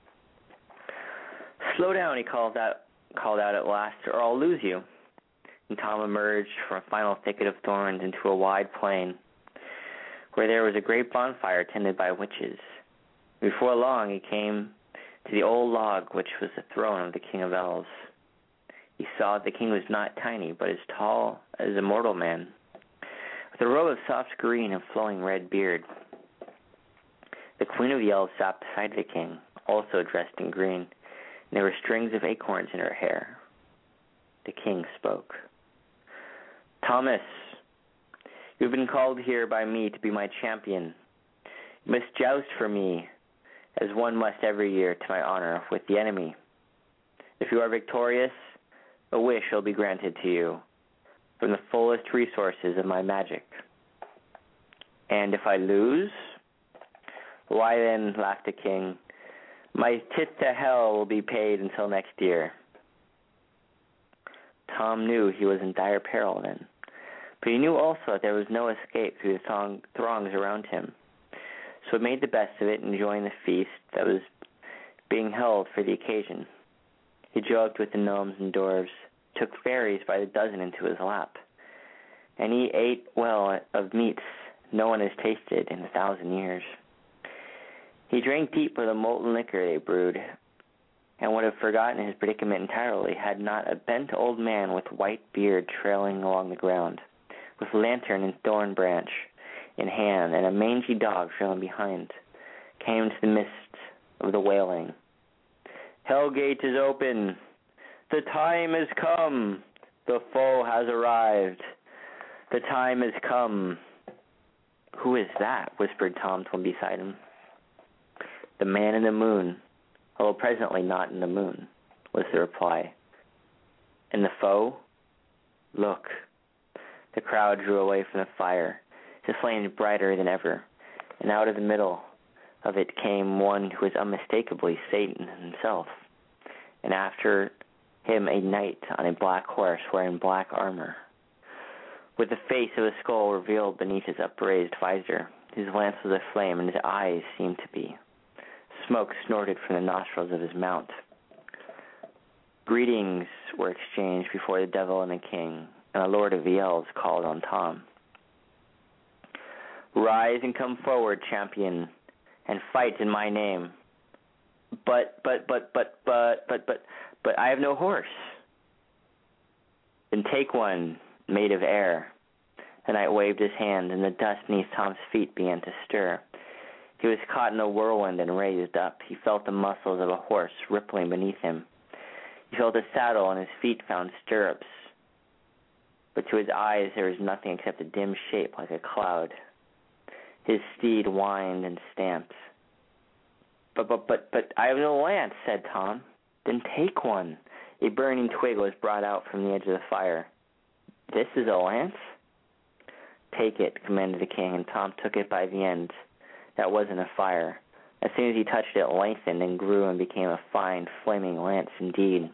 "Slow down," he called out at last, "or I'll lose you." And Tom emerged from a final thicket of thorns into a wide plain, where there was a great bonfire tended by witches. Before long he came to the old log which was the throne of the King of Elves. He saw the king was not tiny, but as tall as a mortal man, with a robe of soft green and flowing red beard. The Queen of the Elves sat beside the king, also dressed in green, and there were strings of acorns in her hair. The king spoke. "Thomas, you have been called here by me to be my champion. You must joust for me, as one must every year to my honor, with the enemy. If you are victorious, a wish shall be granted to you from the fullest resources of my magic. And if I lose, why then," laughed the king, "my tithe to hell will be paid until next year." Tom knew he was in dire peril then, But he knew also that there was no escape through the throngs around him. So he made the best of it, enjoying the feast that was being held for the occasion. He joked with the gnomes and dwarves, took fairies by the dozen into his lap, and he ate well of meats no one has tasted in 1,000 years. He drank deep of the molten liquor they brewed, and would have forgotten his predicament entirely had not a bent old man with white beard trailing along the ground, with lantern and thorn branch in hand, and a mangy dog trailing behind, came to the midst of the wailing. "Hell gate is open. The time has come. The foe has arrived. The time has come." "Who is that?" whispered Tom to one beside him. "The man in the moon, although presently not in the moon," was the reply. "And the foe? Look." The crowd drew away from the fire, the flames brighter than ever, and out of the middle of it came one who was unmistakably Satan himself, and after him a knight on a black horse wearing black armor, with the face of a skull revealed beneath his upraised visor. His lance was aflame, and his eyes seemed to be. Smoke snorted from the nostrils of his mount. Greetings were exchanged before the devil and the king, and the Lord of the Elves called on Tom. "Rise and come forward, champion, and fight in my name." But I have no horse." "Then take one made of air." The knight waved his hand, and the dust beneath Tom's feet began to stir. He was caught in a whirlwind and raised up. He felt the muscles of a horse rippling beneath him. He felt a saddle, and his feet found stirrups. But to his eyes there was nothing except a dim shape like a cloud. His steed whined and stamped. But I have no lance," said Tom. "Then take one." A burning twig was brought out from the edge of the fire. "This is a lance?" "Take it," commanded the king, and Tom took it by the end. That wasn't a fire. As soon as he touched it, it lengthened and grew and became a fine, flaming lance indeed.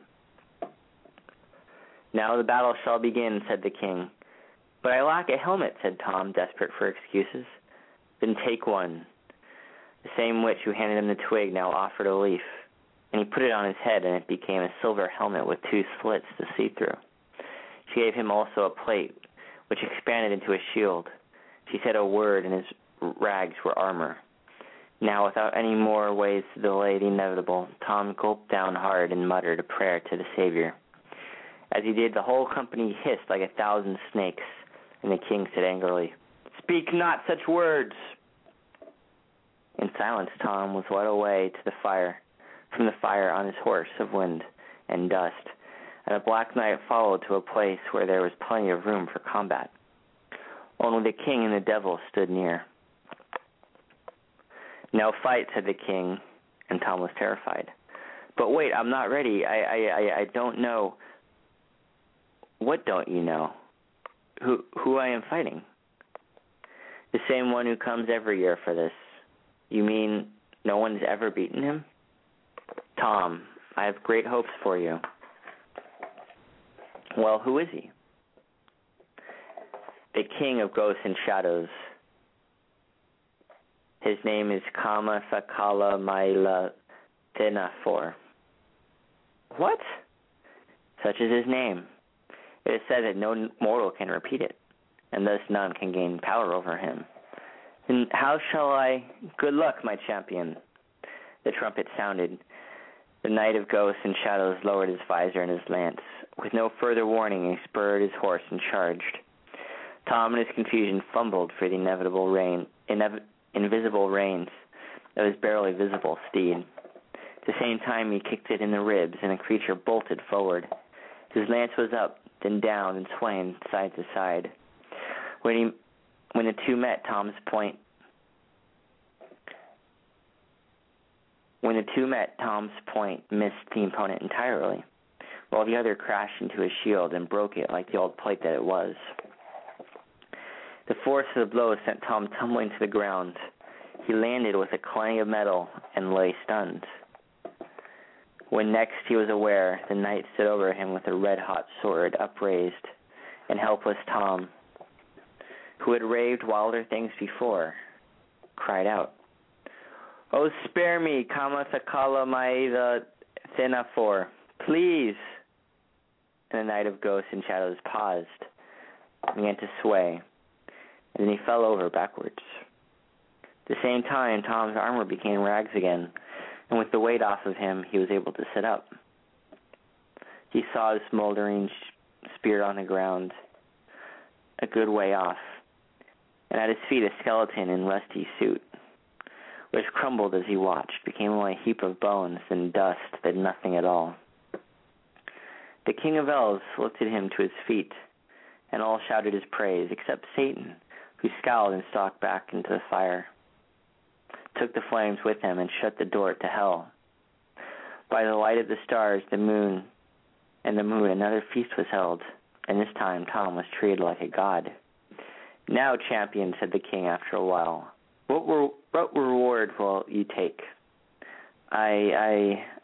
"Now the battle shall begin," said the king. "But I lack a helmet," said Tom, desperate for excuses. "Then take one." The same witch who handed him the twig now offered a leaf, and he put it on his head, and it became a silver helmet with 2 slits to see through. She gave him also a plate, which expanded into a shield. She said a word, and his rags were armor. Now, without any more ways to delay the inevitable, Tom gulped down hard and muttered a prayer to the Savior. As he did, the whole company hissed like 1,000 snakes, and the king said angrily, "Speak not such words." In silence, Tom was led away to the fire, from the fire on his horse of wind and dust, and the Black Knight followed to a place where there was plenty of room for combat. Only the king and the devil stood near. "Now fight," said the king, and Tom was terrified. "But wait, I'm not ready. I don't know." "What don't you know?" Who I am fighting?" "The same one who comes every year for this." "You mean no one's ever beaten him?" "Tom, I have great hopes for you." "Well, who is he?" "The king of ghosts and shadows. His name is Kama Sakala Maila Tenafor." "What?" "Such is his name. It is said that no mortal can repeat it, and thus none can gain power over him." "And how shall I—" "Good luck, my champion." The trumpet sounded. The knight of ghosts and shadows lowered his visor and his lance. With no further warning, he spurred his horse and charged. Tom, in his confusion, fumbled for the invisible reins of his barely visible steed. At the same time, he kicked it in the ribs, and the creature bolted forward. His lance was up, then down, and swaying side to side. When the two met, Tom's point missed the opponent entirely, while the other crashed into his shield and broke it like the old plate that it was. The force of the blow sent Tom tumbling to the ground. He landed with a clang of metal and lay stunned. When next he was aware, the knight stood over him with a red-hot sword upraised, and helpless Tom who had raved wilder things before, cried out, "Oh, spare me, kama sakala maeda thenafor, please!" And the Knight of Ghosts and Shadows paused, began to sway, and then he fell over backwards. At the same time, Tom's armor became rags again, and with the weight off of him, he was able to sit up. He saw the smoldering spear on the ground, a good way off, and at his feet a skeleton in rusty suit, which crumbled as he watched, became only a heap of bones and dust, then nothing at all. The King of Elves lifted him to his feet, and all shouted his praise, except Satan, who scowled and stalked back into the fire, took the flames with him, and shut the door to hell. By the light of the stars, the moon, another feast was held, and this time Tom was treated like a god. "Now, champion," said the king after a while, what reward will you take?" I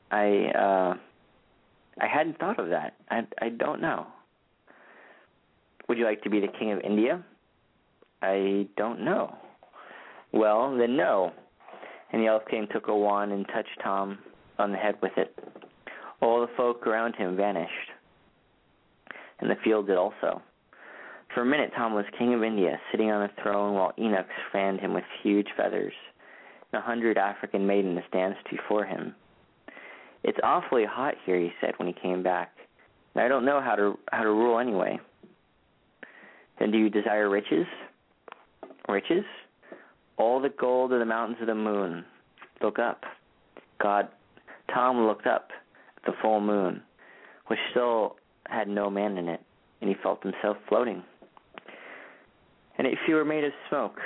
hadn't thought of that. I don't know. "Would you like to be the king of India?" "I don't know." "Well, then no." And the Elf King took a wand and touched Tom on the head with it. All the folk around him vanished, and the field did also. For a minute Tom was king of India, sitting on a throne while eunuchs fanned him with huge feathers, and 100 African maidens danced before him. "It's awfully hot here," he said when he came back, "and I don't know how to rule anyway." "Then do you desire riches?" "Riches? All the gold of the mountains of the moon. Look up." Tom looked up at the full moon, which still had no man in it, and he felt himself floating. "And if you were made of smoke?"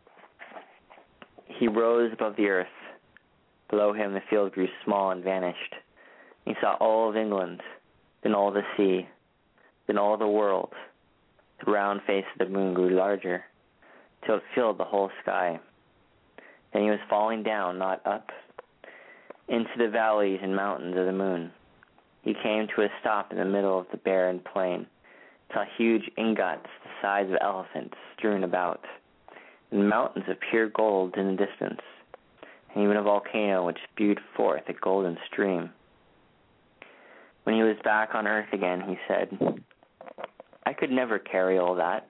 He rose above the earth. Below him the field grew small and vanished. He saw all of England, then all the sea, then all the world. The round face of the moon grew larger, till it filled the whole sky. Then he was falling down, not up, into the valleys and mountains of the moon. He came to a stop in the middle of the barren plain, saw huge ingots the size of elephants strewn about, and mountains of pure gold in the distance, and even a volcano which spewed forth a golden stream. When he was back on earth again, he said, "I could never carry all that."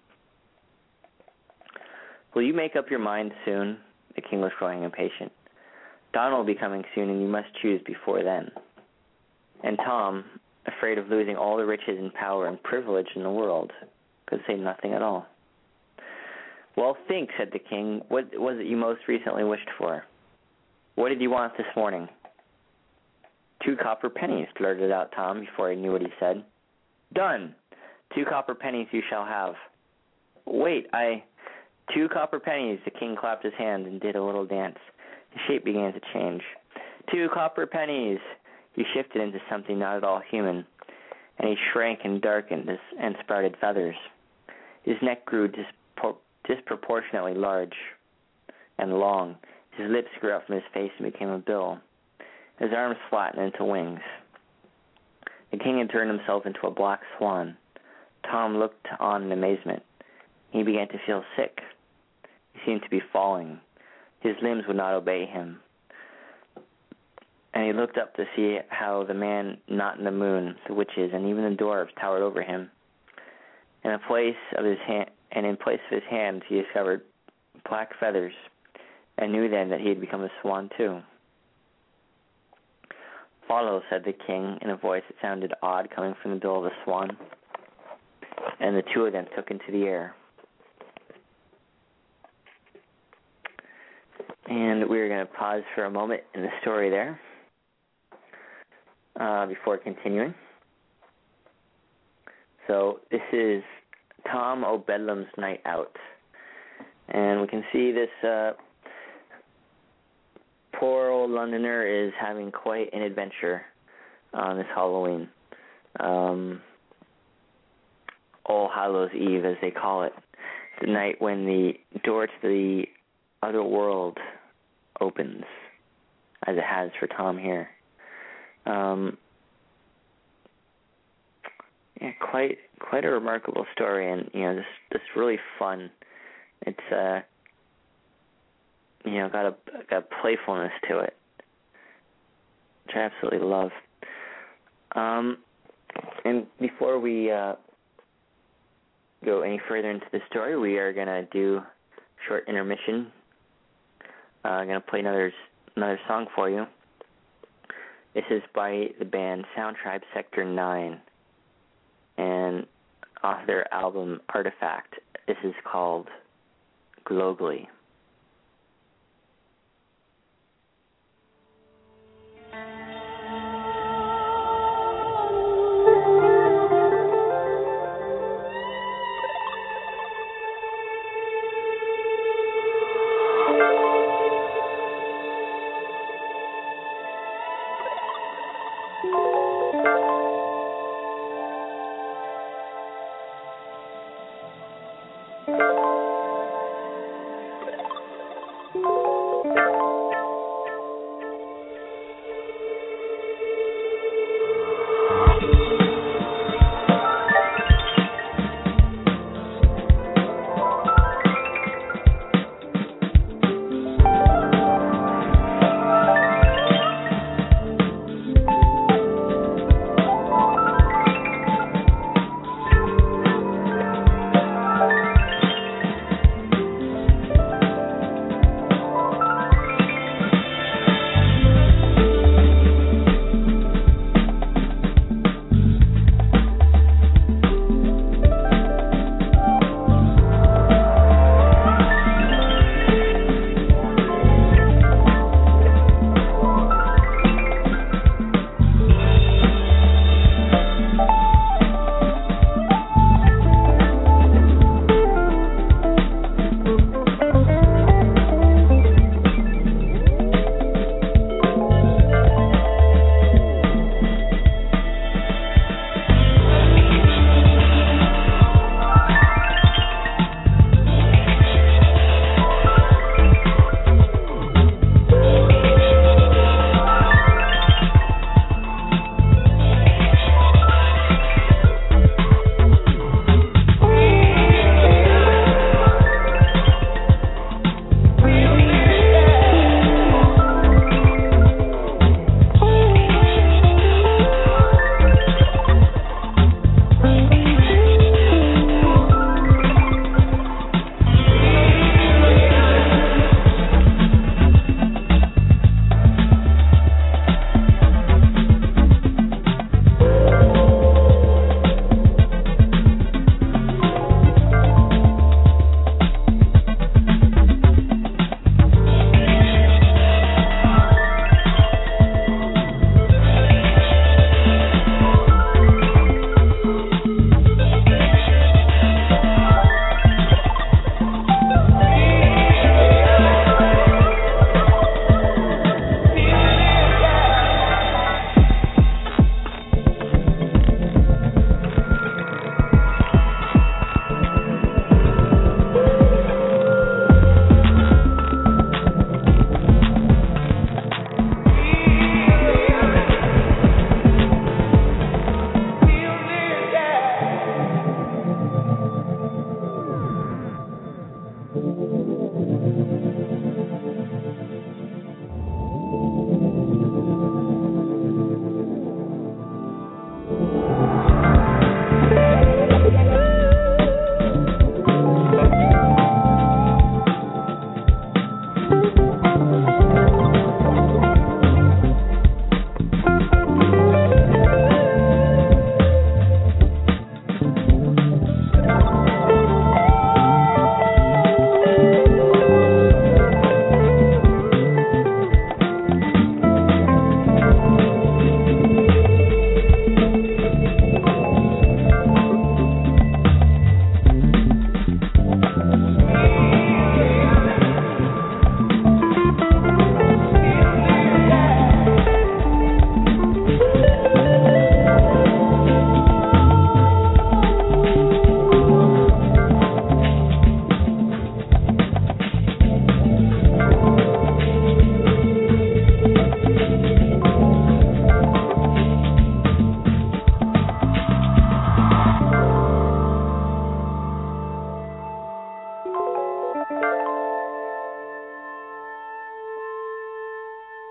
"Will you make up your mind soon?" The king was growing impatient. "Dawn will be coming soon, and you must choose before then." And Tom, afraid of losing all the riches and power and privilege in the world, could say nothing at all. "Well, think," said the king. "What was it you most recently wished for? What did you want this morning?" 2 copper pennies, blurted out Tom before he knew what he said. "Done. 2 copper pennies you shall have." "Wait, 2 copper pennies." The king clapped his hands and did a little dance. His shape began to change. 2 copper pennies. He shifted into something not at all human, and he shrank and darkened and sprouted feathers. His neck grew disproportionately large and long. His lips grew out from his face and became a bill. His arms flattened into wings. The king had turned himself into a black swan. Tom looked on in amazement. He began to feel sick. He seemed to be falling. His limbs would not obey him. And he looked up to see how the man not in the moon, the witches, and even the dwarves towered over him. And in place of his hands, he discovered black feathers, and knew then that he had become a swan too. "Follow," said the king, in a voice that sounded odd coming from the bill of the swan. And the 2 of them took into the air. And we're going to pause for a moment in the story there before continuing. So this is Tom O'Bedlam's Night Out. And we can see this poor old Londoner is having quite an adventure on this Halloween. All Hallows Eve, as they call it. The night when the door to the other world opens, as it has for Tom here. Quite a remarkable story, and just really fun It's got a playfulness to it, which I absolutely love. And before we go any further into the story, we are gonna do a short intermission. I'm gonna play another song for you. This is by the band Soundtribe Sector 9, and off their album Artifact. This is called Globally.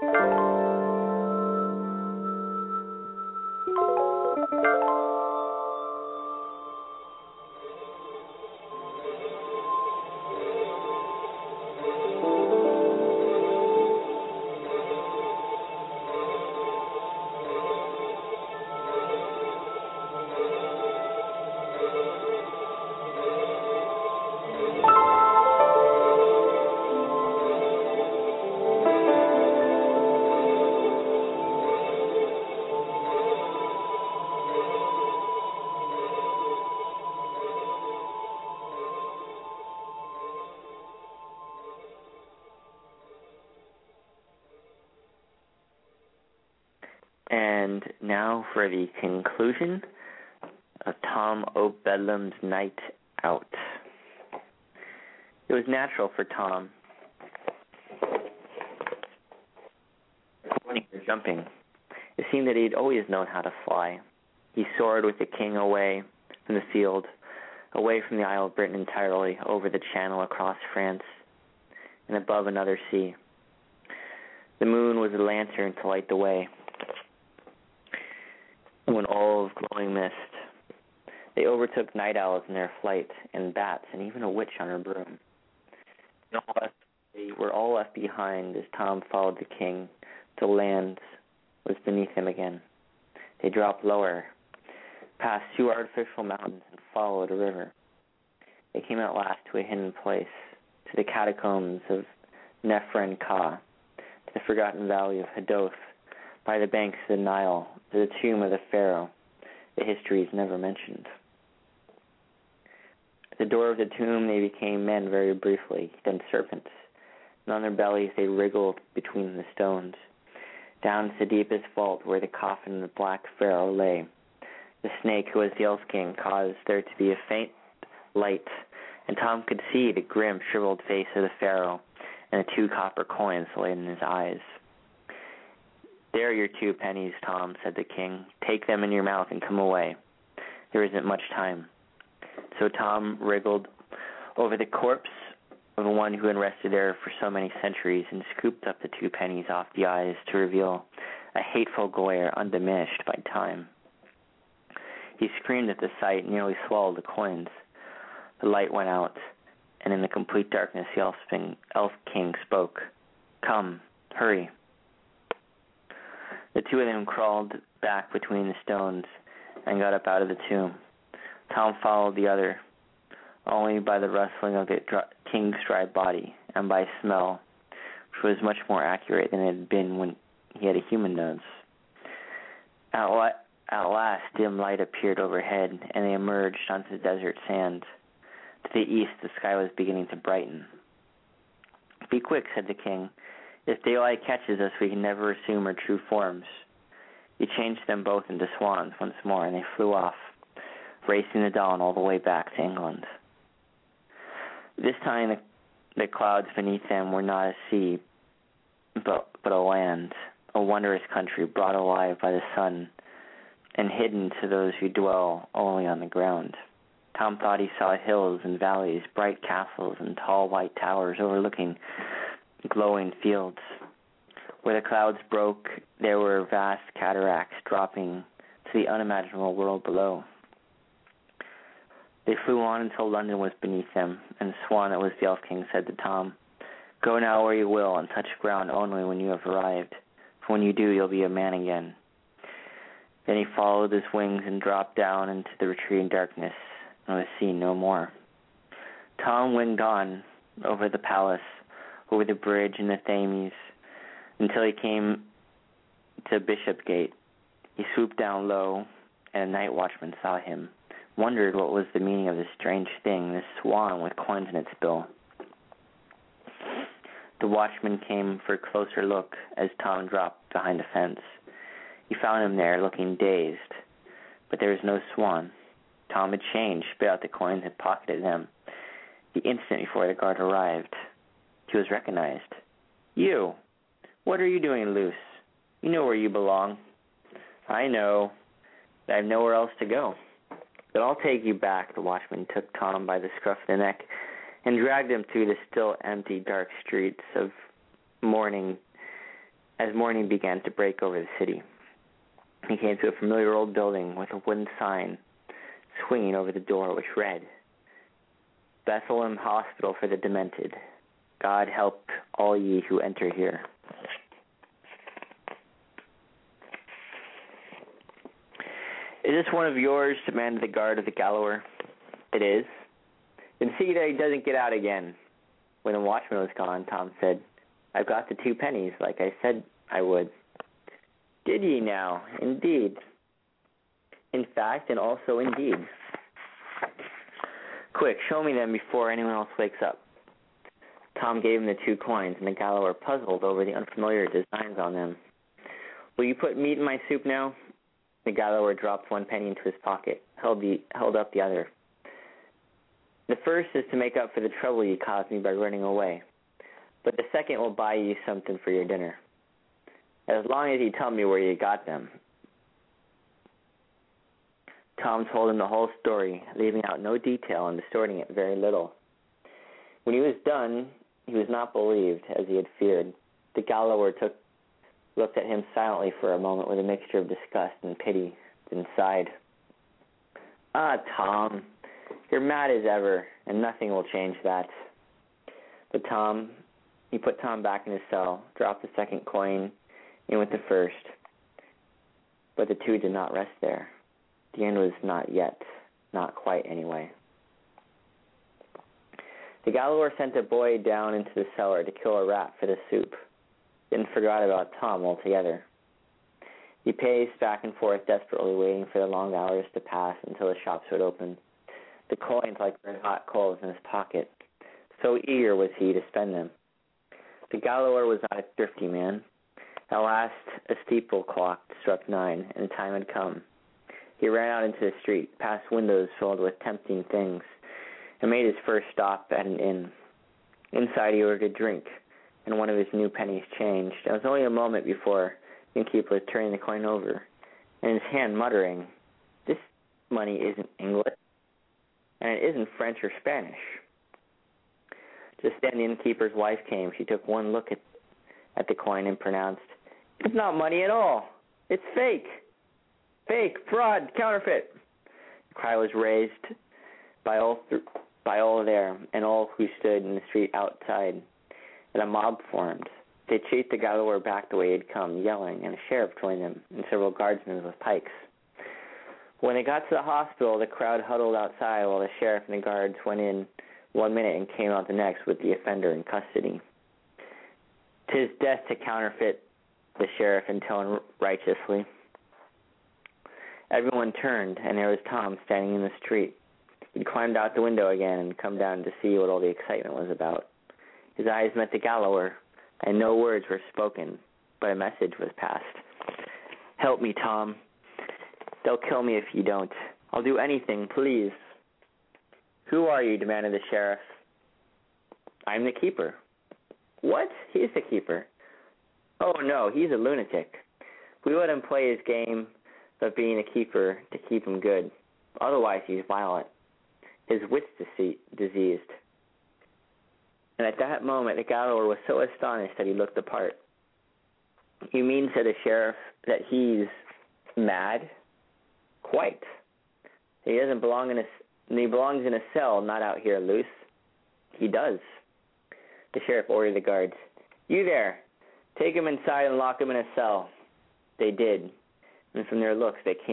And now for the conclusion of Tom o' Bedlam's Night Out. It was natural for Tom, running or jumping. It seemed that he'd always known how to fly. He soared with the king away from the field, away from the Isle of Britain entirely, over the Channel, across France, and above another sea. The moon was a lantern to light the way. When all of glowing mist, they overtook night owls in their flight, and bats, and even a witch on her broom. They were all left behind as Tom followed the king till land was beneath him again. They dropped lower, past 2 artificial mountains, and followed a river. They came at last to a hidden place, to the catacombs of Nefer-en-Ka, to the forgotten valley of Hadoth, by the banks of the Nile, to the tomb of the pharaoh, the history is never mentioned. At the door of the tomb they became men very briefly, then serpents, and on their bellies they wriggled between the stones, down to the deepest vault where the coffin of the black pharaoh lay. The snake, who was the Elf King, caused there to be a faint light, and Tom could see the grim, shriveled face of the pharaoh, and the 2 copper coins laid in his eyes. "There are your 2 pennies, Tom," said the king. "Take them in your mouth and come away. There isn't much time." So Tom wriggled over the corpse of the one who had rested there for so many centuries and scooped up the 2 pennies off the eyes to reveal a hateful glare undiminished by time. He screamed at the sight, nearly swallowed the coins. The light went out, and in the complete darkness the Elf King spoke. "Come, hurry." The 2 of them crawled back between the stones and got up out of the tomb. Tom followed the other, only by the rustling of the king's dry body and by smell, which was much more accurate than it had been when he had a human nose. At last, dim light appeared overhead, and they emerged onto the desert sand. To the east, the sky was beginning to brighten. "Be quick," said the king. "If daylight catches us, we can never assume our true forms." He changed them both into swans once more, and they flew off, racing the dawn all the way back to England. This time, the clouds beneath them were not a sea, but a land, a wondrous country brought alive by the sun, and hidden to those who dwell only on the ground. Tom thought he saw hills and valleys, bright castles, and tall white towers overlooking glowing fields. Where the clouds broke, there were vast cataracts dropping to the unimaginable world below. They flew on until London was beneath them, and the swan that was the Elf King said to Tom, "Go now where you will, and touch ground only when you have arrived, for when you do, you'll be a man again." Then he followed his wings and dropped down into the retreating darkness, and was seen no more. Tom winged on over the palace, over the bridge and the Thames, until he came to Bishopsgate. He swooped down low, and a night watchman saw him, wondered what was the meaning of this strange thing, this swan with coins in its bill. The watchman came for a closer look as Tom dropped behind a fence. He found him there, looking dazed, but there was no swan. Tom had changed, spit out the coins, and pocketed them the instant before the guard arrived. He was recognized. "You! What are you doing loose? You know where you belong." "I know. I have nowhere else to go. But I'll take you back." The watchman took Tom by the scruff of the neck and dragged him through the still empty, dark streets of morning as morning began to break over the city. He came to a familiar old building with a wooden sign swinging over the door, which read, Bethlehem Hospital for the Demented. God help all ye who enter here. Is this one of yours? Demanded the guard of the Gallower. It is. Then see that he doesn't get out again. When the watchman was gone, Tom said, I've got the 2 pennies, like I said I would. Did ye now? Indeed. In fact, and also indeed. Quick, show me them before anyone else wakes up. Tom gave him the 2 coins, and the Gallower puzzled over the unfamiliar designs on them. Will you put meat in my soup now? The Gallower dropped 1 penny into his pocket, held up the other. The first is to make up for the trouble you caused me by running away, but the second will buy you something for your dinner, as long as you tell me where you got them. Tom told him the whole story, leaving out no detail and distorting it very little. When he was done, he was not believed, as he had feared. The Gallower looked at him silently for a moment with a mixture of disgust and pity, then sighed. Ah, Tom, you're mad as ever, and nothing will change that. But he put Tom back in his cell, dropped the second coin in with the first. But the 2 did not rest there. The end was not yet, not quite anyway. The Gallower sent a boy down into the cellar to kill a rat for the soup, then forgot about Tom altogether. He paced back and forth desperately, waiting for the long hours to pass until the shops would open, the coins like red-hot coals in his pocket. So eager was he to spend them. The Gallower was not a thrifty man. At last, a steeple clock struck 9, and the time had come. He ran out into the street, past windows filled with tempting things, and made his first stop at an inn. Inside, he ordered a drink and one of his new pennies changed. It was only a moment before the innkeeper was turning the coin over, in his hand muttering, This money isn't English, and it isn't French or Spanish. Just then the innkeeper's wife came. She took one look at the coin and pronounced, It's not money at all. It's fake. Fake, fraud, counterfeit. The cry was raised by all there, and all who stood in the street outside, and a mob formed. They chased the Gallower back the way he had come, yelling, and a sheriff joined them, and several guardsmen with pikes. When they got to the hospital, the crowd huddled outside while the sheriff and the guards went in 1 minute and came out the next with the offender in custody. "'Tis death to counterfeit," the sheriff intoned righteously. Everyone turned, and there was Tom standing in the street. He'd climbed out the window again and come down to see what all the excitement was about. His eyes met the Gallower, and no words were spoken, but a message was passed. "Help me, Tom. They'll kill me if you don't. I'll do anything, please." "Who are you?" demanded the sheriff. "I'm the keeper." "What? He's the keeper?" "Oh, no, he's a lunatic. We let him play his game of being a keeper to keep him good. Otherwise, he's violent. His wit's diseased." And at that moment, the Gallower was so astonished that he looked the part. "You mean," said the sheriff, "that he's mad?" "Quite. He belongs in a cell, not out here loose." "He does." The sheriff ordered the guards, "You there, take him inside and lock him in a cell." They did, and from their looks when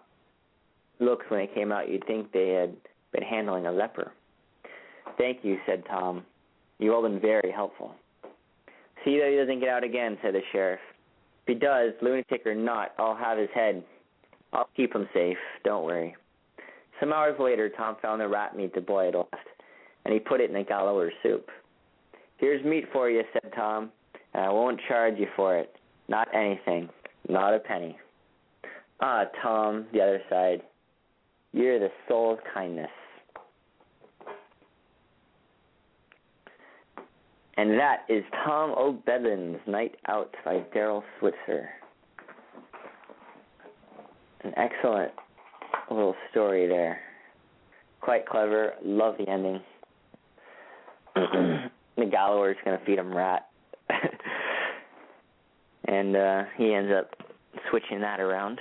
they came out, you'd think they had been handling a leper. "Thank you," said Tom. "You've all been very helpful." "See that he doesn't get out again," said the sheriff. "If he does, lunatic or not, I'll have his head. I'll keep him safe, don't worry." Some hours later, Tom found the rat meat the boy had left, and he put it in the Gallower's soup. "Here's meat for you," said Tom, "and I won't charge you for it. Not anything. Not a penny." "Ah, Tom," the other sighed, "you're the soul of kindness." And that is Tom O'Bedlin's Night Out by Daryl Switzer. An excellent little story there. Quite clever. Love the ending. The Gallower's going to feed him rat. and he ends up switching that around.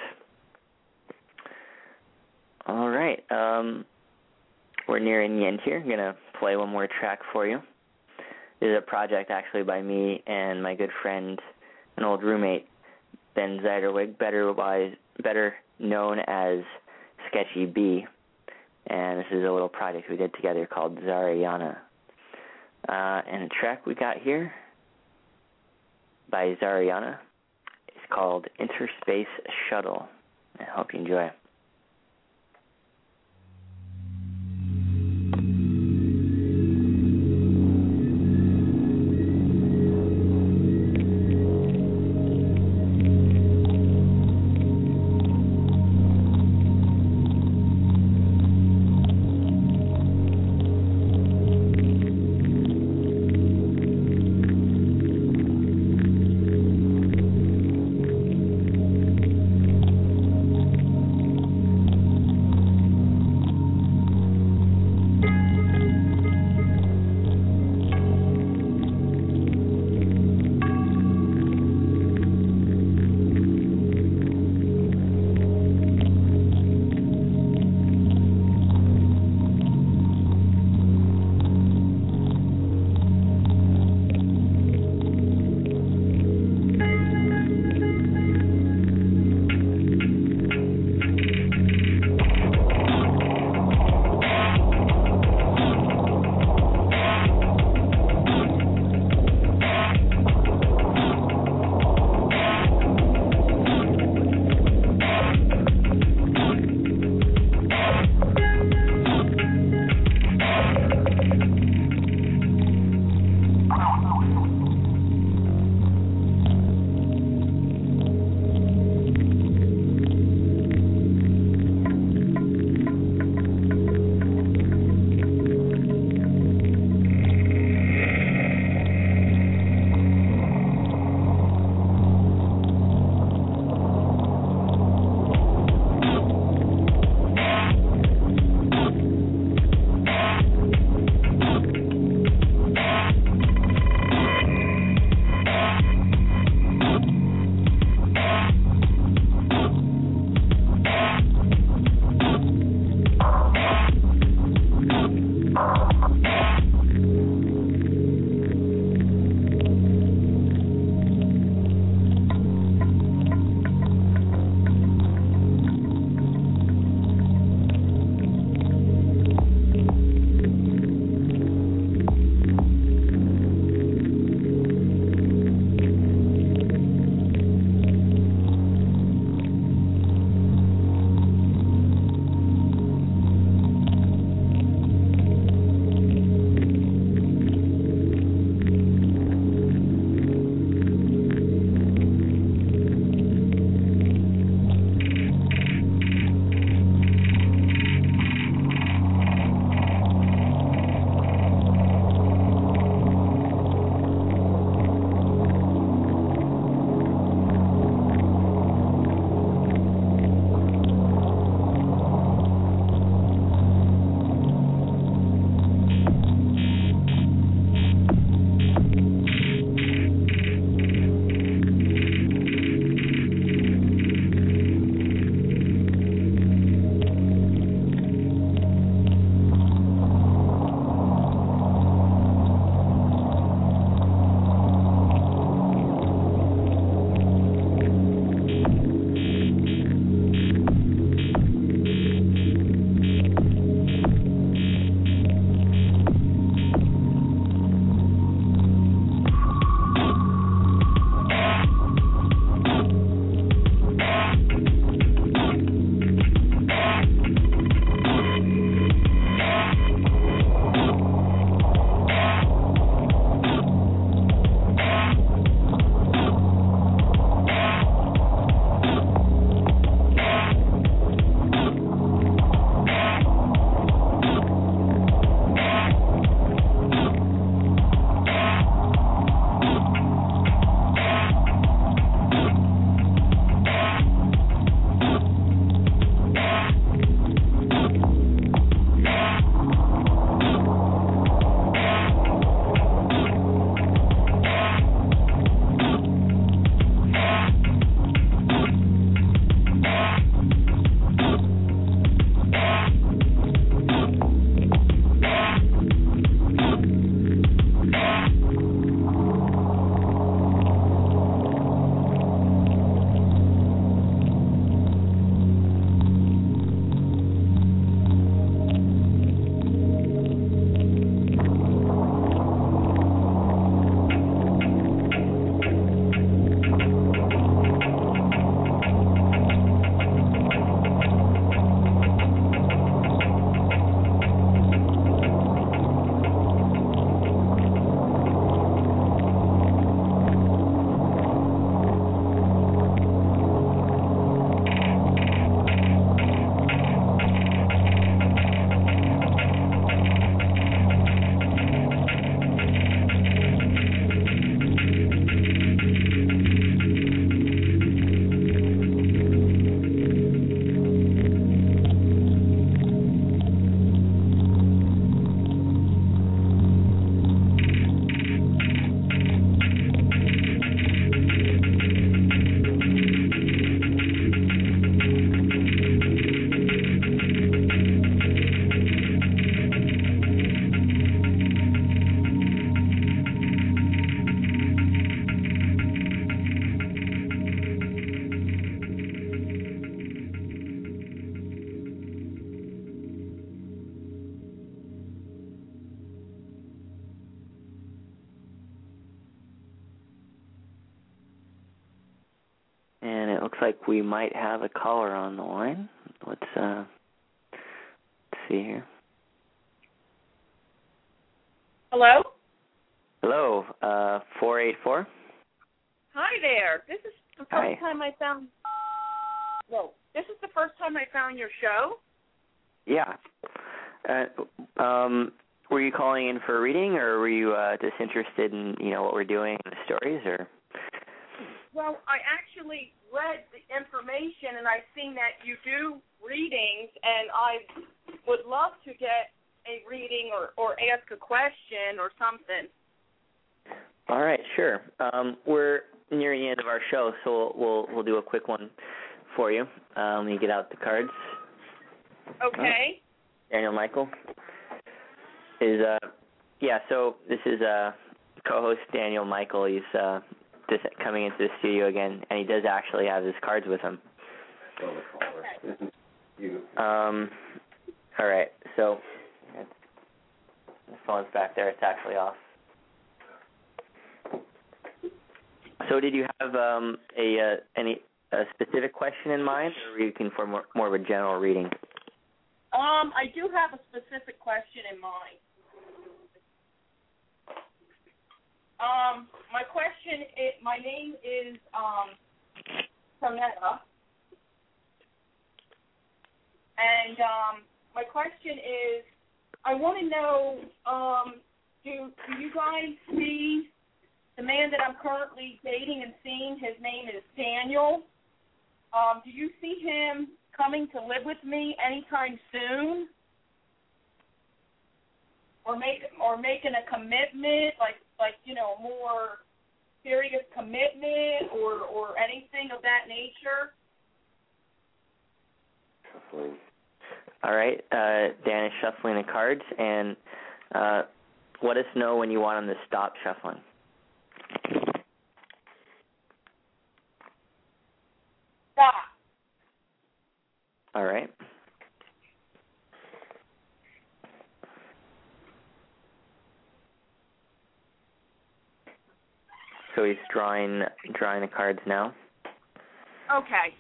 All right, we're nearing the end here. I'm going to play one more track for you. This is a project actually by me and my good friend, an old roommate, Ben Zeiderwig, better known as Sketchy B. And this is a little project we did together called Zariana. And the track we got here by Zariana is called Interspace Shuttle. I hope you enjoy it. like we might have a caller on the line. Let's see here. Hello? Hello, 484? Hi there. This is the Hi. first time I found... Whoa. This is the first time I found your show? Yeah. Were you calling in for a reading, or were you just interested in, what we're doing in the stories, or? Well, I actually read the information, and I've seen that you do readings, and I would love to get a reading or ask a question or something. All right, sure. We're nearing the end of our show, so we'll do a quick one for you. Let me get out the cards. Okay. Daniel Michael is so this is co-host Daniel Michael. He's just coming into the studio again, and he does actually have his cards with him. All right, so the phone's back there. It's actually off. So did you have a specific question in mind, or were you looking for more of a general reading? I do have a specific question in mind. My question is, my name is Carmetta, and my question is, I want to know, do you guys see the man that I'm currently dating and seeing? His name is Daniel. Do you see him coming to live with me anytime soon, or making a commitment, like more serious commitment, or anything of that nature? Shuffling. All right, Dan is shuffling the cards, and let us know when you want him to stop shuffling. Stop. All right. So he's drawing the cards now. Okay.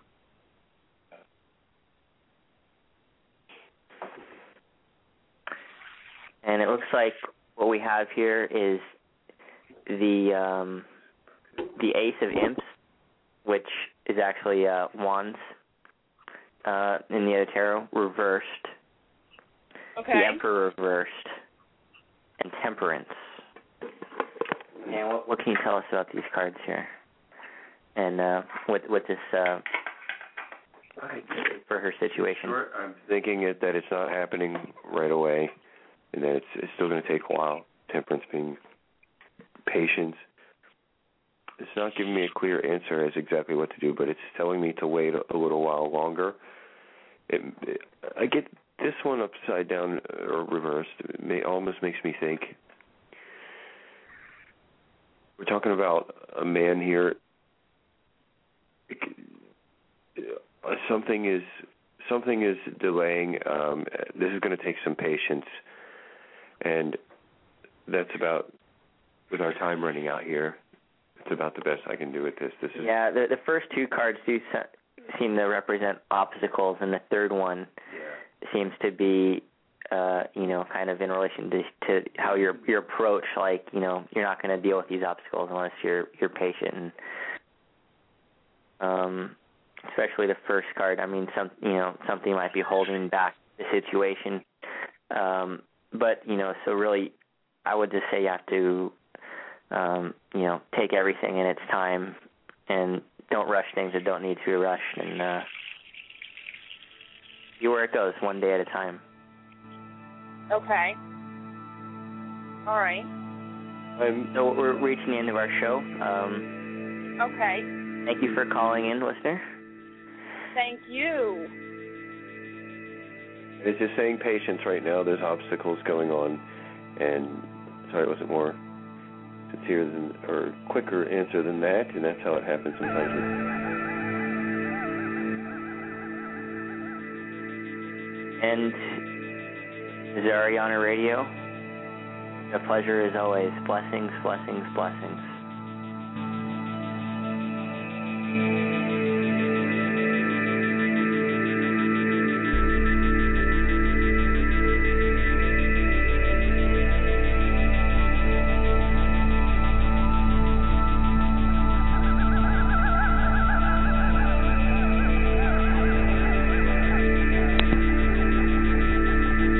And it looks like what we have here is the Ace of Imps, which is actually wands in the other tarot, reversed. Okay. The Emperor reversed, and Temperance. And what can you tell us about these cards here? And what this for her situation? Sure. I'm thinking that it's not happening right away, and that it's still going to take a while. Temperance being patience. It's not giving me a clear answer as exactly what to do, but it's telling me to wait a little while longer. I get this one upside down or reversed. It almost makes me think. We're talking about a man here. Something is delaying. This is going to take some patience, and that's about, with our time running out here, it's about the best I can do with this. This is the first two cards do seem to represent obstacles, and the third one seems to be kind of in relation to how your approach, like, you're not going to deal with these obstacles unless you're patient. And, especially the first card. I mean, something might be holding back the situation. But so really, I would just say you have to, take everything in its time, and don't rush things that don't need to be rushed, and see where it goes, one day at a time. Okay. All right. So we're reaching the end of our show. Okay. Thank you for calling in, listener. Thank you. It's just saying patience right now. There's obstacles going on, and sorry, it wasn't more sincere or quicker answer than that, and that's how it happens sometimes. And this is Ariana Radio. A pleasure as always. Blessings, blessings, blessings.